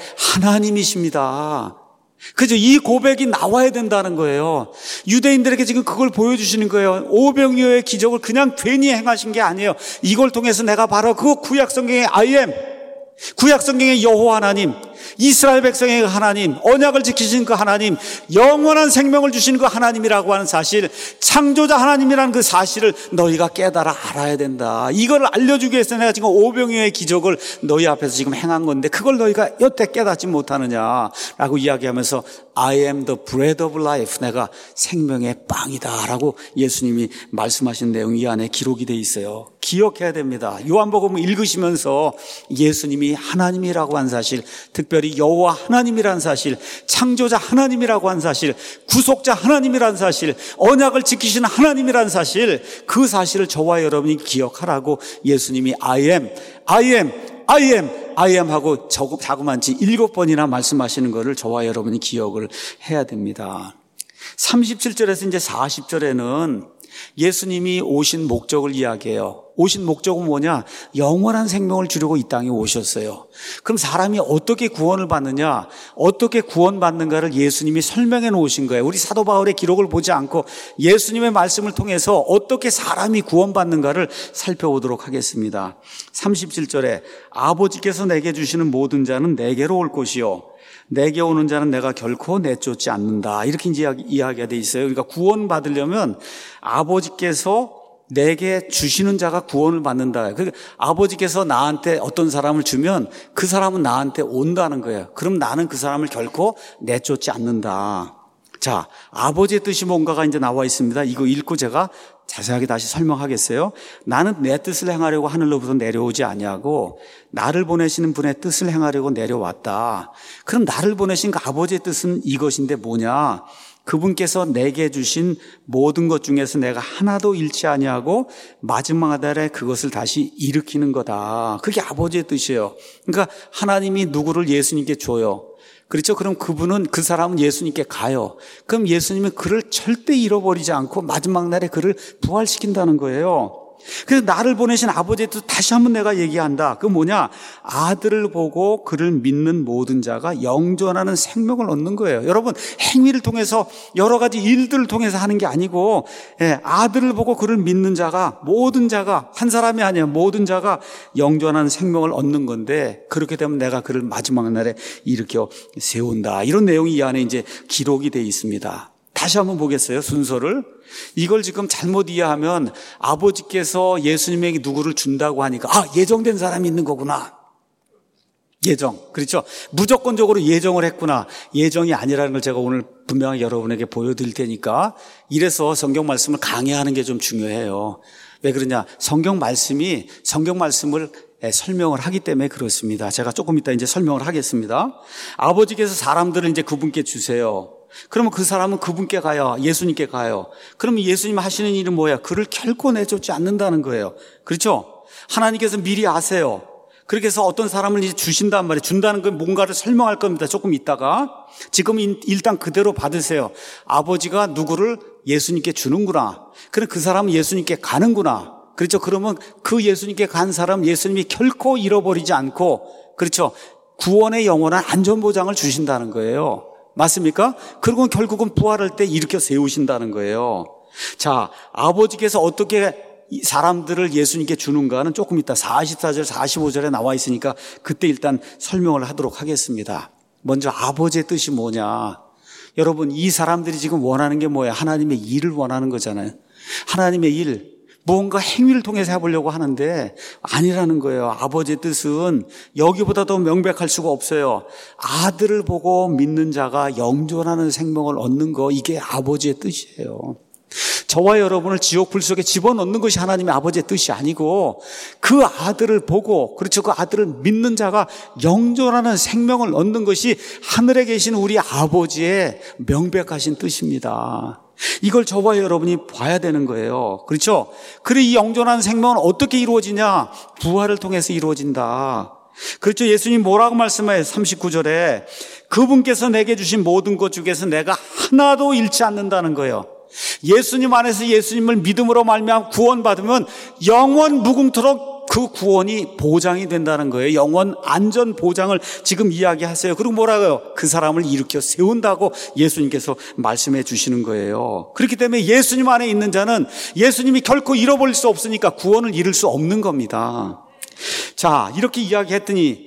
하나님이십니다. 그죠? 이 고백이 나와야 된다는 거예요. 유대인들에게 지금 그걸 보여주시는 거예요. 오병이어의 기적을 그냥 괜히 행하신 게 아니에요. 이걸 통해서 내가 바로 그 구약 성경의 I am, 구약 성경의 여호와 하나님, 이스라엘 백성의 하나님, 언약을 지키신 그 하나님, 영원한 생명을 주신 그 하나님이라고 하는 사실, 창조자 하나님이라는 그 사실을 너희가 깨달아 알아야 된다. 이걸 알려주기 위해서 내가 지금 오병이어의 기적을 너희 앞에서 지금 행한 건데 그걸 너희가 여태 깨닫지 못하느냐라고 이야기하면서 I am the bread of life, 내가 생명의 빵이다 라고 예수님이 말씀하신 내용이 이 안에 기록이 돼 있어요. 기억해야 됩니다. 요한복음을 읽으시면서 예수님이 하나님이라고 한 사실, 특별히 여호와 하나님이라는 사실, 창조자 하나님이라고 한 사실, 구속자 하나님이라는 사실, 언약을 지키시는 하나님이라는 사실, 그 사실을 저와 여러분이 기억하라고 예수님이 I am, I am, I am, I am 하고 자그만치 7번이나 말씀하시는 것을 저와 여러분이 기억을 해야 됩니다. 37절에서 이제 40절에는 예수님이 오신 목적을 이야기해요. 오신 목적은 뭐냐? 영원한 생명을 주려고 이 땅에 오셨어요. 그럼 사람이 어떻게 구원을 받느냐? 어떻게 구원받는가를 예수님이 설명해 놓으신 거예요. 우리 사도 바울의 기록을 보지 않고 예수님의 말씀을 통해서 어떻게 사람이 구원받는가를 살펴보도록 하겠습니다. 37절에 아버지께서 내게 주시는 모든 자는 내게로 올 것이요 내게 오는 자는 내가 결코 내쫓지 않는다. 이렇게 이야기가 돼 있어요. 그러니까 구원 받으려면 아버지께서 내게 주시는 자가 구원을 받는다. 그러니까 아버지께서 나한테 어떤 사람을 주면 그 사람은 나한테 온다는 거예요. 그럼 나는 그 사람을 결코 내쫓지 않는다. 자, 아버지의 뜻이 뭔가가 이제 나와 있습니다. 이거 읽고 제가 자세하게 다시 설명하겠어요. 나는 내 뜻을 행하려고 하늘로부터 내려오지 아니하고 나를 보내시는 분의 뜻을 행하려고 내려왔다. 그럼 나를 보내신 그 아버지의 뜻은 이것인데 뭐냐? 그분께서 내게 주신 모든 것 중에서 내가 하나도 잃지 아니하고 마지막 날에 그것을 다시 일으키는 거다. 그게 아버지의 뜻이에요. 그러니까 하나님이 누구를 예수님께 줘요. 그렇죠? 그럼 그분은, 그 사람은 예수님께 가요. 그럼 예수님은 그를 절대 잃어버리지 않고 마지막 날에 그를 부활시킨다는 거예요. 그래서 나를 보내신 아버지의 뜻 다시 한번 내가 얘기한다. 그 뭐냐? 아들을 보고 그를 믿는 모든 자가 영존하는 생명을 얻는 거예요. 여러분, 행위를 통해서 여러 가지 일들을 통해서 하는 게 아니고 아들을 보고 그를 믿는 자가, 모든 자가, 한 사람이 아니에요. 모든 자가 영존하는 생명을 얻는 건데 그렇게 되면 내가 그를 마지막 날에 일으켜 세운다. 이런 내용이 이 안에 이제 기록이 되어 있습니다. 다시 한번 보겠어요, 순서를. 이걸 지금 잘못 이해하면 아버지께서 예수님에게 누구를 준다고 하니까 예정된 사람이 있는 거구나. 예정. 그렇죠? 무조건적으로 예정을 했구나. 예정이 아니라는 걸 제가 오늘 분명히 여러분에게 보여드릴 테니까 이래서 성경 말씀을 강해하는 게 좀 중요해요. 왜 그러냐? 성경 말씀을 설명을 하기 때문에 그렇습니다. 제가 조금 이따 이제 설명을 하겠습니다. 아버지께서 사람들을 이제 그분께 주세요. 그러면 그 사람은 그분께 가요. 예수님께 가요. 그러면 예수님 하시는 일은 뭐야? 그를 결코 내쫓지 않는다는 거예요. 그렇죠? 하나님께서 미리 아세요. 그렇게 해서 어떤 사람을 이제 주신단 말이에요. 준다는 건 뭔가를 설명할 겁니다. 조금 있다가. 지금 일단 그대로 받으세요. 아버지가 누구를 예수님께 주는구나. 그럼 그 사람은 예수님께 가는구나. 그렇죠? 그러면 그 예수님께 간 사람 예수님이 결코 잃어버리지 않고, 그렇죠? 구원의 영원한 안전보장을 주신다는 거예요. 맞습니까? 그리고 결국은 부활할 때 일으켜 세우신다는 거예요. 자, 아버지께서 어떻게 사람들을 예수님께 주는가는 조금 이따 44절, 45절에 나와 있으니까 그때 일단 설명을 하도록 하겠습니다. 먼저 아버지의 뜻이 뭐냐? 여러분, 이 사람들이 지금 원하는 게 뭐예요? 하나님의 일을 원하는 거잖아요. 하나님의 일. 무언가 행위를 통해서 해보려고 하는데 아니라는 거예요. 아버지의 뜻은 여기보다 더 명백할 수가 없어요. 아들을 보고 믿는 자가 영존하는 생명을 얻는 거, 이게 아버지의 뜻이에요. 저와 여러분을 지옥 불 속에 집어넣는 것이 하나님의 아버지의 뜻이 아니고 그 아들을 보고, 그렇죠, 그 아들을 믿는 자가 영존하는 생명을 얻는 것이 하늘에 계신 우리 아버지의 명백하신 뜻입니다. 이걸 저와 여러분이 봐야 되는 거예요. 그렇죠? 그래, 이 영존하는 생명은 어떻게 이루어지냐? 부활을 통해서 이루어진다. 그렇죠? 예수님 뭐라고 말씀해요? 39절에 그분께서 내게 주신 모든 것 중에서 내가 하나도 잃지 않는다는 거예요. 예수님 안에서 예수님을 믿음으로 말미암아 구원받으면 영원 무궁토록 그 구원이 보장이 된다는 거예요. 영원 안전 보장을 지금 이야기하세요. 그리고 뭐라고요? 그 사람을 일으켜 세운다고 예수님께서 말씀해 주시는 거예요. 그렇기 때문에 예수님 안에 있는 자는 예수님이 결코 잃어버릴 수 없으니까 구원을 잃을 수 없는 겁니다. 자, 이렇게 이야기했더니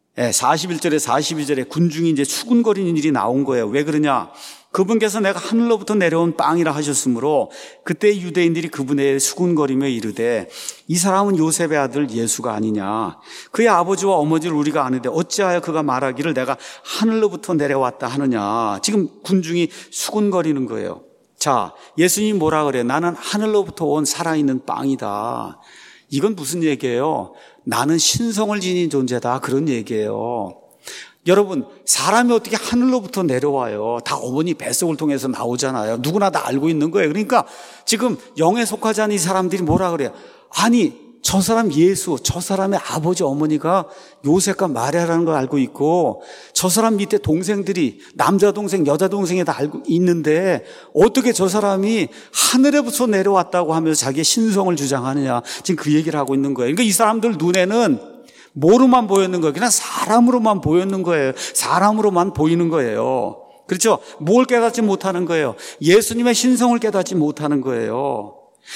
41절에 42절에 군중이 이제 수군거리는 일이 나온 거예요. 왜 그러냐? 그분께서 내가 하늘로부터 내려온 빵이라 하셨으므로 그때 유대인들이 그분에 수군거리며 이르되 이 사람은 요셉의 아들 예수가 아니냐? 그의 아버지와 어머니를 우리가 아는데 어찌하여 그가 말하기를 내가 하늘로부터 내려왔다 하느냐? 지금 군중이 수군거리는 거예요. 자, 예수님이 뭐라 그래요? 나는 하늘로부터 온 살아있는 빵이다. 이건 무슨 얘기예요? 나는 신성을 지닌 존재다, 그런 얘기예요. 여러분, 사람이 어떻게 하늘로부터 내려와요? 다 어머니 뱃속을 통해서 나오잖아요. 누구나 다 알고 있는 거예요. 그러니까 지금 영에 속하지 않은 이 사람들이 뭐라 그래요? 아니, 저 사람 예수, 저 사람의 아버지 어머니가 요셉과 마리아라는 걸 알고 있고 저 사람 밑에 동생들이 남자 동생, 여자 동생이 다 알고 있는데 어떻게 저 사람이 하늘에부터 내려왔다고 하면서 자기의 신성을 주장하느냐? 지금 그 얘기를 하고 있는 거예요. 그러니까 이 사람들 눈에는 뭐로만 보였는 거예요? 그냥 사람으로만 보였는 거예요. 사람으로만 보이는 거예요. 그렇죠? 뭘 깨닫지 못하는 거예요? 예수님의 신성을 깨닫지 못하는 거예요.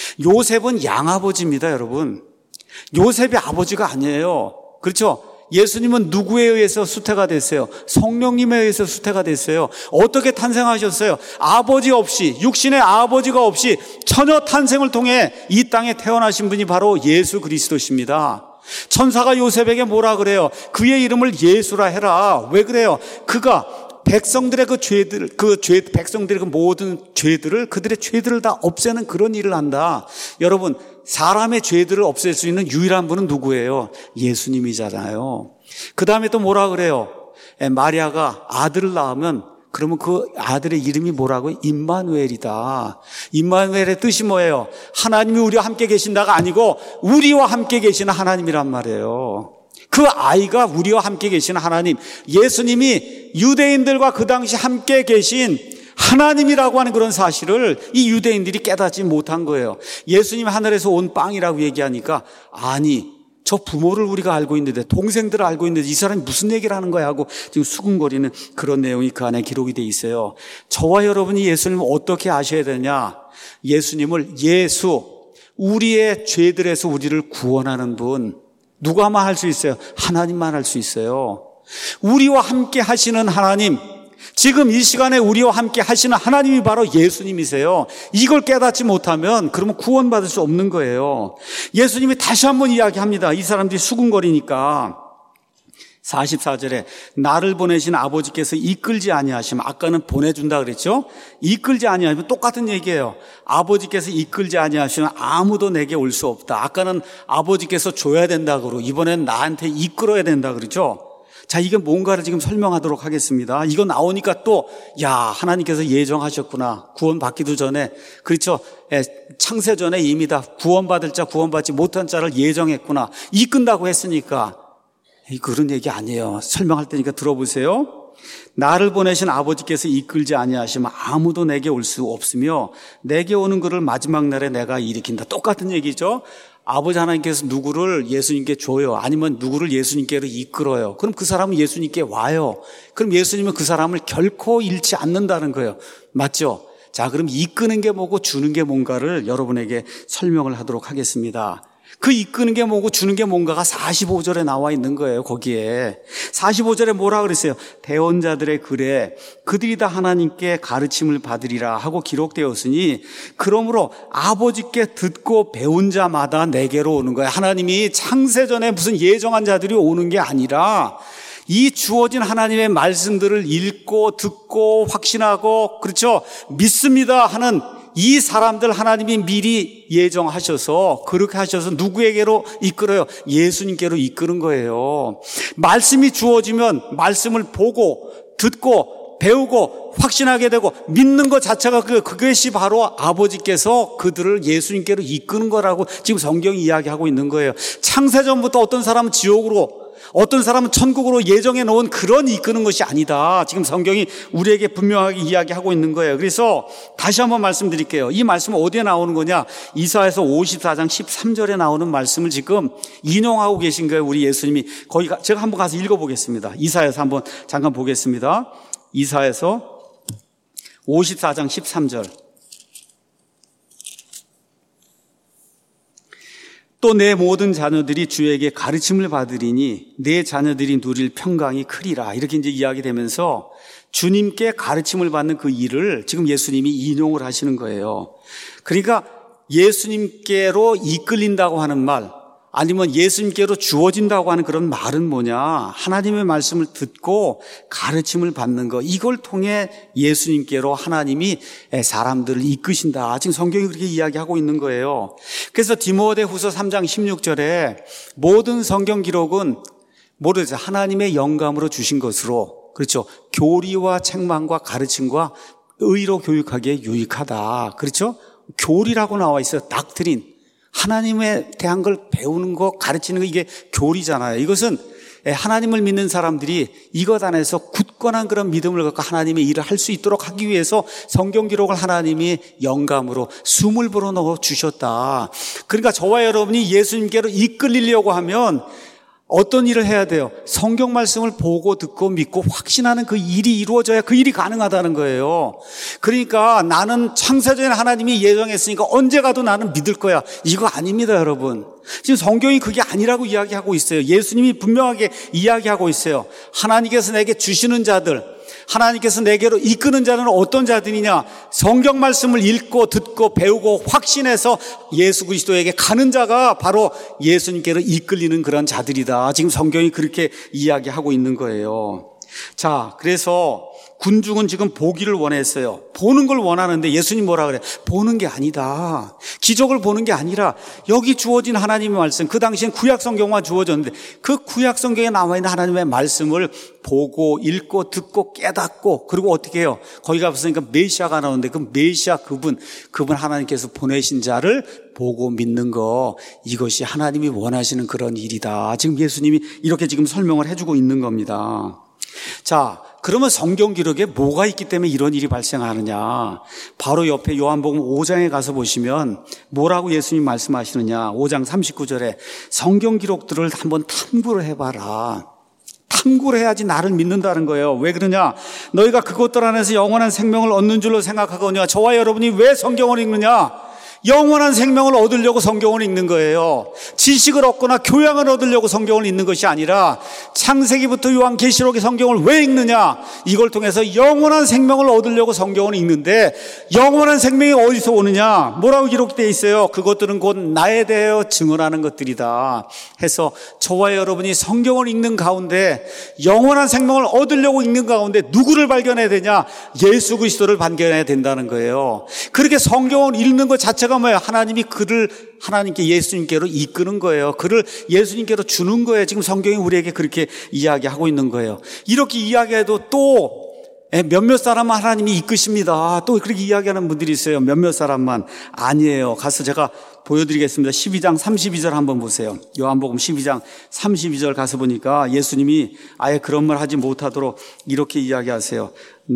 요셉은 양아버지입니다, 여러분. 요셉이 아버지가 아니에요. 그렇죠? 예수님은 누구에 의해서 수태가 됐어요? 성령님에 의해서 수태가 됐어요. 어떻게 탄생하셨어요? 아버지 없이, 육신의 아버지가 없이 처녀 탄생을 통해 이 땅에 태어나신 분이 바로 예수 그리스도십니다. 천사가 요셉에게 뭐라 그래요? 그의 이름을 예수라 해라. 왜 그래요? 그가 백성들의 백성들의 그 모든 죄들을, 그들의 죄들을 다 없애는 그런 일을 한다. 여러분, 사람의 죄들을 없앨 수 있는 유일한 분은 누구예요? 예수님이잖아요. 그 다음에 또 뭐라 그래요? 마리아가 아들을 낳으면 그러면 그 아들의 이름이 뭐라고요? 임마누엘이다. 임마누엘의 뜻이 뭐예요? 하나님이 우리와 함께 계신다가 아니고 우리와 함께 계시는 하나님이란 말이에요. 그 아이가 우리와 함께 계시는 하나님, 예수님이 유대인들과 그 당시 함께 계신 하나님이라고 하는 그런 사실을 이 유대인들이 깨닫지 못한 거예요. 예수님이 하늘에서 온 빵이라고 얘기하니까 아니, 저 부모를 우리가 알고 있는데, 동생들을 알고 있는데 이 사람이 무슨 얘기를 하는 거야 하고 지금 수군거리는 그런 내용이 그 안에 기록이 돼 있어요. 저와 여러분이 예수님을 어떻게 아셔야 되냐? 예수님을 예수, 우리의 죄들에서 우리를 구원하는 분, 누가만 할 수 있어요? 하나님만 할 수 있어요. 우리와 함께 하시는 하나님, 지금 이 시간에 우리와 함께 하시는 하나님이 바로 예수님이세요. 이걸 깨닫지 못하면 그러면 구원받을 수 없는 거예요. 예수님이 다시 한번 이야기합니다. 이 사람들이 수군거리니까 44절에 나를 보내신 아버지께서 이끌지 아니하시면, 아까는 보내준다 그랬죠? 이끌지 아니하시면 똑같은 얘기예요. 아버지께서 이끌지 아니하시면 아무도 내게 올 수 없다. 아까는 아버지께서 줘야 된다 그러고 이번엔 나한테 이끌어야 된다 그러죠? 자, 이게 뭔가를 지금 설명하도록 하겠습니다. 이거 나오니까 또, 야, 하나님께서 예정하셨구나. 구원받기도 전에. 그렇죠. 창세 전에 이미 다 구원받을 자, 구원받지 못한 자를 예정했구나. 이끈다고 했으니까. 그런 얘기 아니에요. 설명할 테니까 들어보세요. 나를 보내신 아버지께서 이끌지 아니하시면 아무도 내게 올 수 없으며 내게 오는 그를 마지막 날에 내가 일으킨다. 똑같은 얘기죠. 아버지 하나님께서 누구를 예수님께 줘요. 아니면 누구를 예수님께로 이끌어요. 그럼 그 사람은 예수님께 와요. 그럼 예수님은 그 사람을 결코 잃지 않는다는 거예요. 맞죠? 자, 그럼 이끄는 게 뭐고 주는 게 뭔가를 여러분에게 설명을 하도록 하겠습니다. 그 이끄는 게 뭐고 주는 게 뭔가가 45절에 나와 있는 거예요. 거기에 45절에 뭐라 그랬어요? 대언자들의 글에 그들이 다 하나님께 가르침을 받으리라 하고 기록되었으니 그러므로 아버지께 듣고 배운 자마다 내게로 오는 거예요. 하나님이 창세전에 무슨 예정한 자들이 오는 게 아니라 이 주어진 하나님의 말씀들을 읽고 듣고 확신하고 그렇죠? 믿습니다 하는 이 사람들 하나님이 미리 예정하셔서 그렇게 하셔서 누구에게로 이끌어요? 예수님께로 이끄는 거예요. 말씀이 주어지면 말씀을 보고 듣고 배우고 확신하게 되고 믿는 것 자체가 그것이 바로 아버지께서 그들을 예수님께로 이끄는 거라고 지금 성경이 이야기하고 있는 거예요. 창세전부터 어떤 사람은 지옥으로 어떤 사람은 천국으로 예정해 놓은 그런 이끄는 것이 아니다. 지금 성경이 우리에게 분명하게 이야기하고 있는 거예요. 그래서 다시 한번 말씀드릴게요. 이 말씀은 어디에 나오는 거냐? 이사야서 54장 13절에 나오는 말씀을 지금 인용하고 계신 거예요. 우리 예수님이. 제가 한번 가서 읽어보겠습니다. 이사야서 한번 잠깐 보겠습니다. 이사야서 54장 13절. 또 내 모든 자녀들이 주에게 가르침을 받으리니 내 자녀들이 누릴 평강이 크리라. 이렇게 이제 이야기되면서 주님께 가르침을 받는 그 일을 지금 예수님이 인용을 하시는 거예요. 그러니까 예수님께로 이끌린다고 하는 말, 아니면 예수님께로 주어진다고 하는 그런 말은 뭐냐? 하나님의 말씀을 듣고 가르침을 받는 것, 이걸 통해 예수님께로 하나님이 사람들을 이끄신다. 지금 성경이 그렇게 이야기하고 있는 거예요. 그래서 디모데후서 3장 16절에 모든 성경 기록은 모르죠. 하나님의 영감으로 주신 것으로, 그렇죠, 교리와 책망과 가르침과 의로 교육하기에 유익하다. 그렇죠? 교리라고 나와 있어요. 닥트린. 하나님에 대한 걸 배우는 거, 가르치는 거, 이게 교리잖아요. 이것은 하나님을 믿는 사람들이 이것 안에서 굳건한 그런 믿음을 갖고 하나님의 일을 할 수 있도록 하기 위해서 성경 기록을 하나님이 영감으로 숨을 불어넣어 주셨다. 그러니까 저와 여러분이 예수님께로 이끌리려고 하면 어떤 일을 해야 돼요? 성경 말씀을 보고 듣고 믿고 확신하는 그 일이 이루어져야 그 일이 가능하다는 거예요. 그러니까 나는 창세전에 하나님이 예정했으니까 언제 가도 나는 믿을 거야. 이거 아닙니다, 여러분. 지금 성경이 그게 아니라고 이야기하고 있어요. 예수님이 분명하게 이야기하고 있어요. 하나님께서 내게 주시는 자들, 하나님께서 내게로 이끄는 자는 어떤 자들이냐? 성경 말씀을 읽고 듣고 배우고 확신해서 예수 그리스도에게 가는 자가 바로 예수님께로 이끌리는 그런 자들이다. 지금 성경이 그렇게 이야기하고 있는 거예요. 자, 그래서 군중은 지금 보기를 원했어요. 보는 걸 원하는데 예수님 뭐라 그래? 보는 게 아니다. 기적을 보는 게 아니라 여기 주어진 하나님의 말씀, 그 당시엔 구약 성경만 주어졌는데 그 구약 성경에 나와 있는 하나님의 말씀을 보고 읽고 듣고 깨닫고, 그리고 어떻게 해요? 거기 가보니까 메시아가 나오는데 그 메시아 그분 하나님께서 보내신 자를 보고 믿는 거, 이것이 하나님이 원하시는 그런 일이다. 지금 예수님이 이렇게 지금 설명을 해주고 있는 겁니다. 자, 그러면 성경 기록에 뭐가 있기 때문에 이런 일이 발생하느냐? 바로 옆에 요한복음 5장에 가서 보시면 뭐라고 예수님 말씀하시느냐? 5장 39절에 성경 기록들을 한번 탐구를 해봐라. 탐구를 해야지 나를 믿는다는 거예요. 왜 그러냐? 너희가 그것들 안에서 영원한 생명을 얻는 줄로 생각하거니와 저와 여러분이 왜 성경을 읽느냐? 영원한 생명을 얻으려고 성경을 읽는 거예요. 지식을 얻거나 교양을 얻으려고 성경을 읽는 것이 아니라 창세기부터 요한계시록의 성경을 왜 읽느냐? 이걸 통해서 영원한 생명을 얻으려고 성경을 읽는데 영원한 생명이 어디서 오느냐? 뭐라고 기록되어 있어요? 그것들은 곧 나에 대하여 증언하는 것들이다 해서 저와 여러분이 성경을 읽는 가운데 영원한 생명을 얻으려고 읽는 가운데 누구를 발견해야 되냐? 예수 그리스도를 발견해야 된다는 거예요. 그렇게 성경을 읽는 것 자체가 뭐예요? 하나님이 그를 하나님께 예수님께로 이끄는 거예요. 그를 예수님께로 주는 거예요. 지금 성경이 우리에게 그렇게 이야기하고 있는 거예요. 이렇게 이야기해도 또 몇몇 사람만 하나님이 이끄십니다. 또 그렇게 이야기하는 분들이 있어요. 몇몇 사람만. 아니에요. 가서 제가 보여드리겠습니다. 12장 32절 한번 보세요. 요한복음 12장 32절 가서 보니까 예수님이 아예 그런 말 하지 못하도록 이렇게 이야기하세요.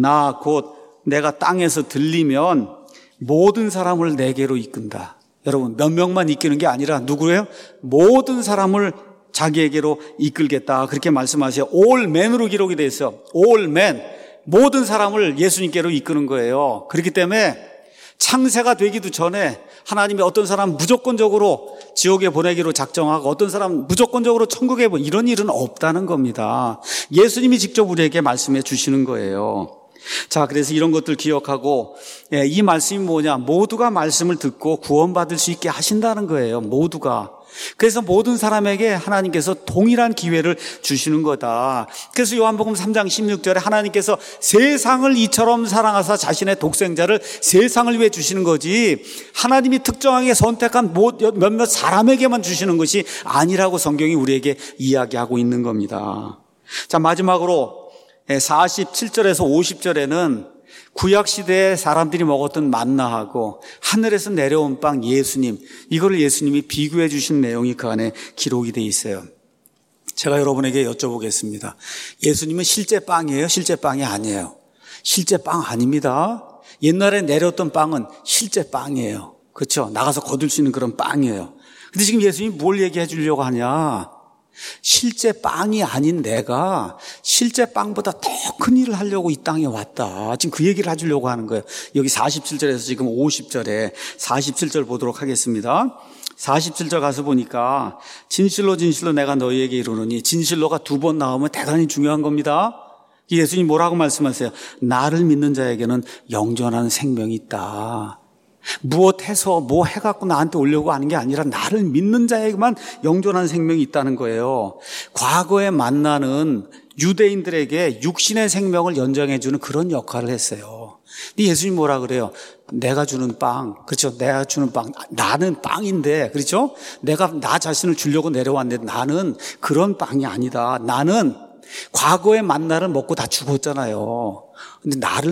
나 곧 내가 땅에서 들리면 모든 사람을 내게로 이끈다. 여러분, 몇 명만 이끄는 게 아니라 누구예요? 모든 사람을 자기에게로 이끌겠다. 그렇게 말씀하세요. all man으로 기록이 되어 있어요. all man. 모든 사람을 예수님께로 이끄는 거예요. 그렇기 때문에 창세가 되기도 전에 하나님이 어떤 사람 무조건적으로 지옥에 보내기로 작정하고 어떤 사람 무조건적으로 천국에 이런 일은 없다는 겁니다. 예수님이 직접 우리에게 말씀해 주시는 거예요. 자, 그래서 이런 것들 기억하고 이 말씀이 뭐냐? 모두가 말씀을 듣고 구원받을 수 있게 하신다는 거예요. 모두가. 그래서 모든 사람에게 하나님께서 동일한 기회를 주시는 거다. 그래서 요한복음 3장 16절에 하나님께서 세상을 이처럼 사랑하사 자신의 독생자를 세상을 위해 주시는 거지, 하나님이 특정하게 선택한 몇몇 사람에게만 주시는 것이 아니라고 성경이 우리에게 이야기하고 있는 겁니다. 자, 마지막으로 47절에서 50절에는 구약시대에 사람들이 먹었던 만나하고 하늘에서 내려온 빵 예수님, 이거를 예수님이 비교해 주신 내용이 그 안에 기록이 돼 있어요. 제가 여러분에게 여쭤보겠습니다. 예수님은 실제 빵이에요? 실제 빵이 아니에요? 실제 빵 아닙니다. 옛날에 내렸던 빵은 실제 빵이에요. 그렇죠? 나가서 거둘 수 있는 그런 빵이에요. 근데 지금 예수님이 뭘 얘기해 주려고 하냐? 실제 빵이 아닌 내가 실제 빵보다 더 큰 일을 하려고 이 땅에 왔다. 지금 그 얘기를 해주려고 하는 거예요. 여기 47절에서 지금 50절에 47절 보도록 하겠습니다. 47절 가서 보니까 진실로 진실로 내가 너희에게 이르노니, 진실로가 두 번 나오면 대단히 중요한 겁니다. 예수님 뭐라고 말씀하세요? 나를 믿는 자에게는 영존하는 생명이 있다. 무엇해서 뭐 해갖고 나한테 오려고 하는 게 아니라 나를 믿는 자에게만 영존한 생명이 있다는 거예요. 과거의 만나는 유대인들에게 육신의 생명을 연장해주는 그런 역할을 했어요. 근데 예수님 뭐라 그래요? 내가 주는 빵, 그렇죠? 내가 주는 빵, 나는 빵인데, 그렇죠? 내가 나 자신을 주려고 내려왔는데 나는 그런 빵이 아니다. 나는 과거의 만나를 먹고 다 죽었잖아요. 근데 나를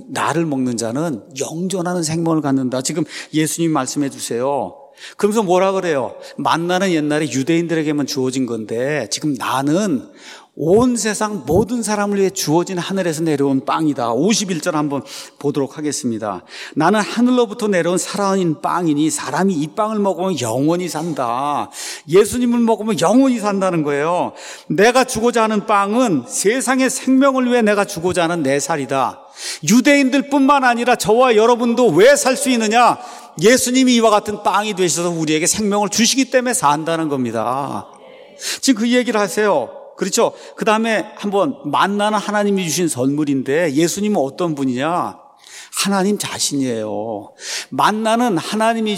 먹는 자는 영존하는 생명을 갖는다. 지금 예수님 말씀해 주세요. 그러면서 뭐라 그래요? 만나는 옛날에 유대인들에게만 주어진 건데 지금 나는 온 세상 모든 사람을 위해 주어진 하늘에서 내려온 빵이다. 51절 한번 보도록 하겠습니다. 나는 하늘로부터 내려온 살아있는 빵이니 사람이 이 빵을 먹으면 영원히 산다. 예수님을 먹으면 영원히 산다는 거예요. 내가 주고자 하는 빵은 세상의 생명을 위해 내가 주고자 하는 내 살이다. 유대인들 뿐만 아니라 저와 여러분도 왜 살 수 있느냐? 예수님이 이와 같은 빵이 되셔서 우리에게 생명을 주시기 때문에 산다는 겁니다. 지금 그 얘기를 하세요. 그렇죠? 그 다음에 한번 만나는 하나님이 주신 선물인데 예수님은 어떤 분이냐? 하나님 자신이에요. 만나는 하나님이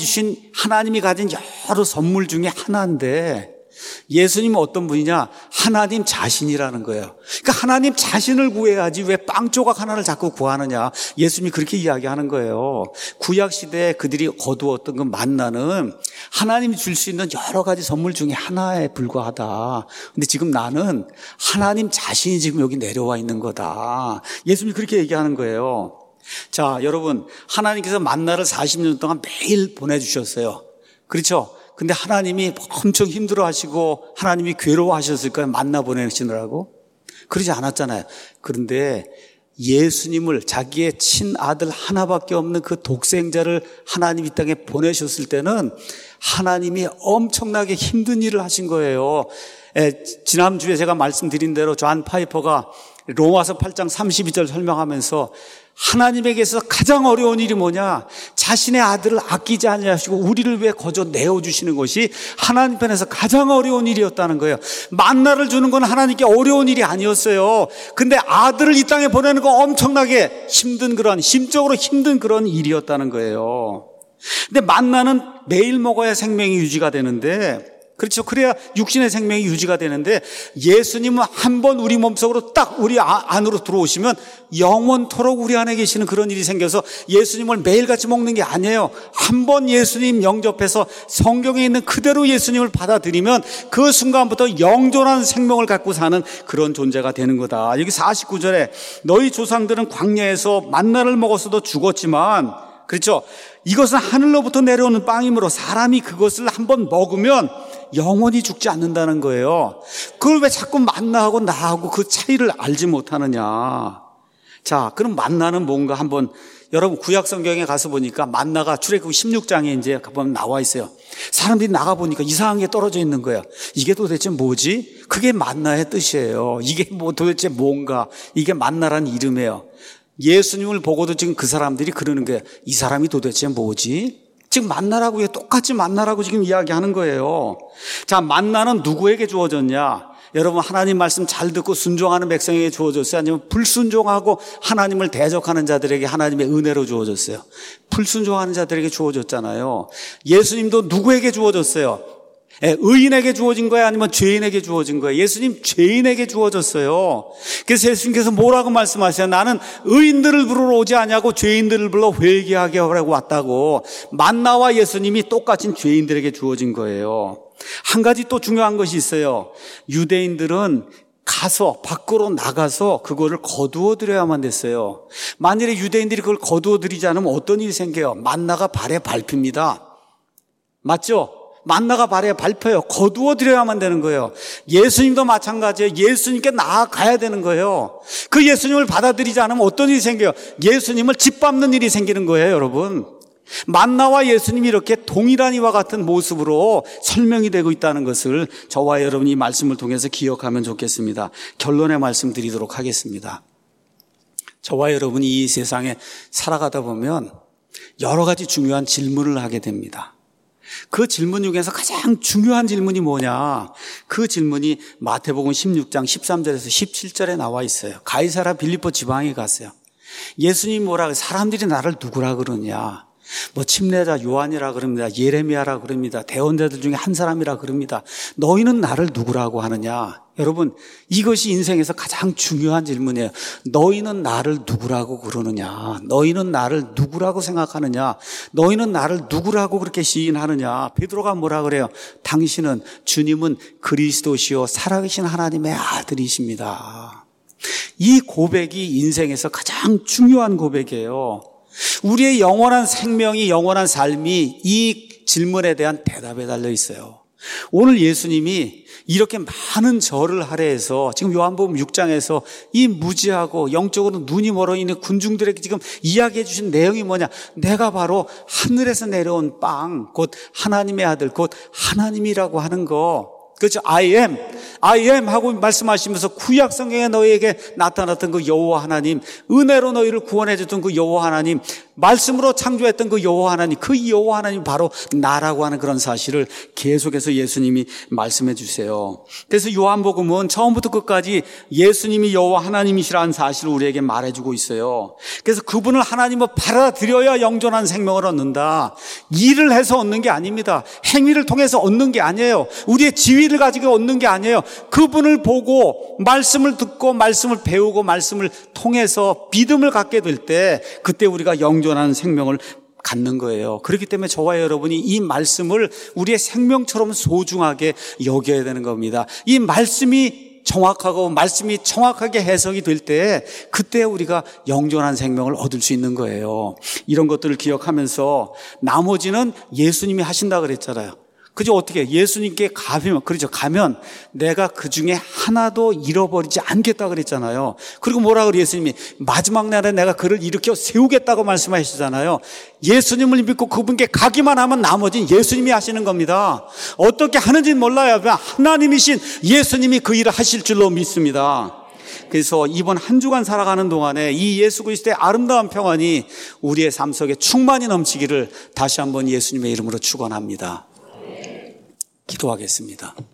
가진 여러 선물 중에 하나인데 예수님은 어떤 분이냐? 하나님 자신이라는 거예요. 그러니까 하나님 자신을 구해야지 왜 빵 조각 하나를 자꾸 구하느냐? 예수님이 그렇게 이야기하는 거예요. 구약시대에 그들이 거두었던 그 만나는 하나님이 줄 수 있는 여러 가지 선물 중에 하나에 불과하다. 근데 지금 나는 하나님 자신이 지금 여기 내려와 있는 거다. 예수님이 그렇게 얘기하는 거예요. 자, 여러분, 하나님께서 만나를 40년 동안 매일 보내주셨어요. 그렇죠? 근데 하나님이 엄청 힘들어 하시고 하나님이 괴로워하셨을까요? 만나 보내시느라고? 그러지 않았잖아요. 그런데 예수님을, 자기의 친아들 하나밖에 없는 그 독생자를 하나님 이 땅에 보내셨을 때는 하나님이 엄청나게 힘든 일을 하신 거예요. 지난주에 제가 말씀드린 대로 존 파이퍼가 로마서 8장 32절 설명하면서 하나님에게서 가장 어려운 일이 뭐냐? 자신의 아들을 아끼지 아니하시고 우리를 위해 거저 내어주시는 것이 하나님 편에서 가장 어려운 일이었다는 거예요. 만나를 주는 건 하나님께 어려운 일이 아니었어요. 근데 아들을 이 땅에 보내는 건 엄청나게 힘든 심적으로 힘든 그런 일이었다는 거예요. 근데 만나는 매일 먹어야 생명이 유지가 되는데, 그렇죠. 그래야 육신의 생명이 유지가 되는데 예수님은 한번 우리 몸속으로 딱 우리 안으로 들어오시면 영원토록 우리 안에 계시는 그런 일이 생겨서 예수님을 매일같이 먹는 게 아니에요. 한번 예수님 영접해서 성경에 있는 그대로 예수님을 받아들이면 그 순간부터 영존한 생명을 갖고 사는 그런 존재가 되는 거다. 여기 49절에 너희 조상들은 광야에서 만나를 먹었어도 죽었지만, 그렇죠. 이것은 하늘로부터 내려오는 빵이므로 사람이 그것을 한번 먹으면 영원히 죽지 않는다는 거예요. 그걸 왜 자꾸 만나하고 나하고 그 차이를 알지 못하느냐. 자, 그럼 만나는 뭔가 한번 여러분 구약 성경에 가서 보니까 만나가 출애굽 16장에 이제 가보면 나와 있어요. 사람들이 나가 보니까 이상한 게 떨어져 있는 거예요. 이게 도대체 뭐지? 그게 만나의 뜻이에요. 이게 뭐 도대체 뭔가? 이게 만나라는 이름이에요. 예수님을 보고도 지금 그 사람들이 그러는 거예요. 이 사람이 도대체 뭐지? 지금 만나라고 해. 똑같이 만나라고 지금 이야기하는 거예요. 자, 만나는 누구에게 주어졌냐? 여러분, 하나님 말씀 잘 듣고 순종하는 백성에게 주어졌어요? 아니면 불순종하고 하나님을 대적하는 자들에게 하나님의 은혜로 주어졌어요? 불순종하는 자들에게 주어졌잖아요. 예수님도 누구에게 주어졌어요? 의인에게 주어진 거예요? 아니면 죄인에게 주어진 거예요? 예수님 죄인에게 주어졌어요. 그래서 예수님께서 뭐라고 말씀하세요? 나는 의인들을 부르러 오지 않냐고 죄인들을 불러 회개하게 하라고 왔다고. 만나와 예수님이 똑같은 죄인들에게 주어진 거예요. 한 가지 또 중요한 것이 있어요. 유대인들은 밖으로 나가서 그거를 거두어 드려야만 됐어요. 만일에 유대인들이 그걸 거두어 드리지 않으면 어떤 일이 생겨요? 만나가 발에 밟힙니다. 맞죠? 만나가 발에 밟혀요. 거두어 드려야만 되는 거예요. 예수님도 마찬가지예요. 예수님께 나아가야 되는 거예요. 그 예수님을 받아들이지 않으면 어떤 일이 생겨요? 예수님을 짓밟는 일이 생기는 거예요, 여러분. 만나와 예수님이 이렇게 동일한 이와 같은 모습으로 설명이 되고 있다는 것을 저와 여러분이 이 말씀을 통해서 기억하면 좋겠습니다. 결론의 말씀 드리도록 하겠습니다. 저와 여러분이 이 세상에 살아가다 보면 여러 가지 중요한 질문을 하게 됩니다. 그 질문 중에서 가장 중요한 질문이 뭐냐? 그 질문이 마태복음 16장 13절에서 17절에 나와 있어요. 가이사랴 빌립보 지방에 갔어요. 예수님이 뭐라고 사람들이 나를 누구라 그러냐? 침례자 요한이라 그럽니다. 예레미야라 그럽니다. 대언자들 중에 한 사람이라 그럽니다. 너희는 나를 누구라고 하느냐? 여러분, 이것이 인생에서 가장 중요한 질문이에요. 너희는 나를 누구라고 그러느냐? 너희는 나를 누구라고 생각하느냐? 너희는 나를 누구라고 그렇게 시인하느냐? 베드로가 뭐라 그래요? 당신은 주님은 그리스도시요 살아계신 하나님의 아들이십니다. 이 고백이 인생에서 가장 중요한 고백이에요. 우리의 영원한 생명이, 영원한 삶이 이 질문에 대한 대답에 달려 있어요. 오늘 예수님이 이렇게 많은 절을 할애해서 지금 요한복음 6장에서 이 무지하고 영적으로 눈이 멀어 있는 군중들에게 지금 이야기해 주신 내용이 뭐냐? 내가 바로 하늘에서 내려온 빵, 곧 하나님의 아들, 곧 하나님이라고 하는 거. 그렇죠. I am 하고 말씀하시면서 구약 성경에 너희에게 나타났던 그 여호와 하나님, 은혜로 너희를 구원해 줬던 그 여호와 하나님, 말씀으로 창조했던 그 여호와 하나님, 그 여호와 하나님 바로 나라고 하는 그런 사실을 계속해서 예수님이 말씀해 주세요. 그래서 요한복음은 처음부터 끝까지 예수님이 여호와 하나님이시라는 사실을 우리에게 말해주고 있어요. 그래서 그분을 하나님을 받아들여야 영존한 생명을 얻는다. 일을 해서 얻는 게 아닙니다. 행위를 통해서 얻는 게 아니에요. 우리의 지위를 가지고 얻는 게 아니에요. 그분을 보고 말씀을 듣고 말씀을 배우고 말씀을 통해서 믿음을 갖게 될 때 그때 우리가 영존한 생명을 갖는 거예요. 그렇기 때문에 저와 여러분이 이 말씀을 우리의 생명처럼 소중하게 여겨야 되는 겁니다. 이 말씀이 정확하고 말씀이 정확하게 해석이 될 때 그때 우리가 영존한 생명을 얻을 수 있는 거예요. 이런 것들을 기억하면서 나머지는 예수님이 하신다 그랬잖아요. 그죠? 어떻게 예수님께 가면 내가 그 중에 하나도 잃어버리지 않겠다 그랬잖아요. 그리고 뭐라 그래 예수님이 마지막 날에 내가 그를 일으켜 세우겠다고 말씀하시잖아요. 예수님을 믿고 그분께 가기만 하면 나머지는 예수님이 하시는 겁니다. 어떻게 하는지는 몰라요. 하나님이신 예수님이 그 일을 하실 줄로 믿습니다. 그래서 이번 한 주간 살아가는 동안에 이 예수 그리스도의 아름다운 평안이 우리의 삶 속에 충만히 넘치기를 다시 한번 예수님의 이름으로 축원합니다. 기도하겠습니다.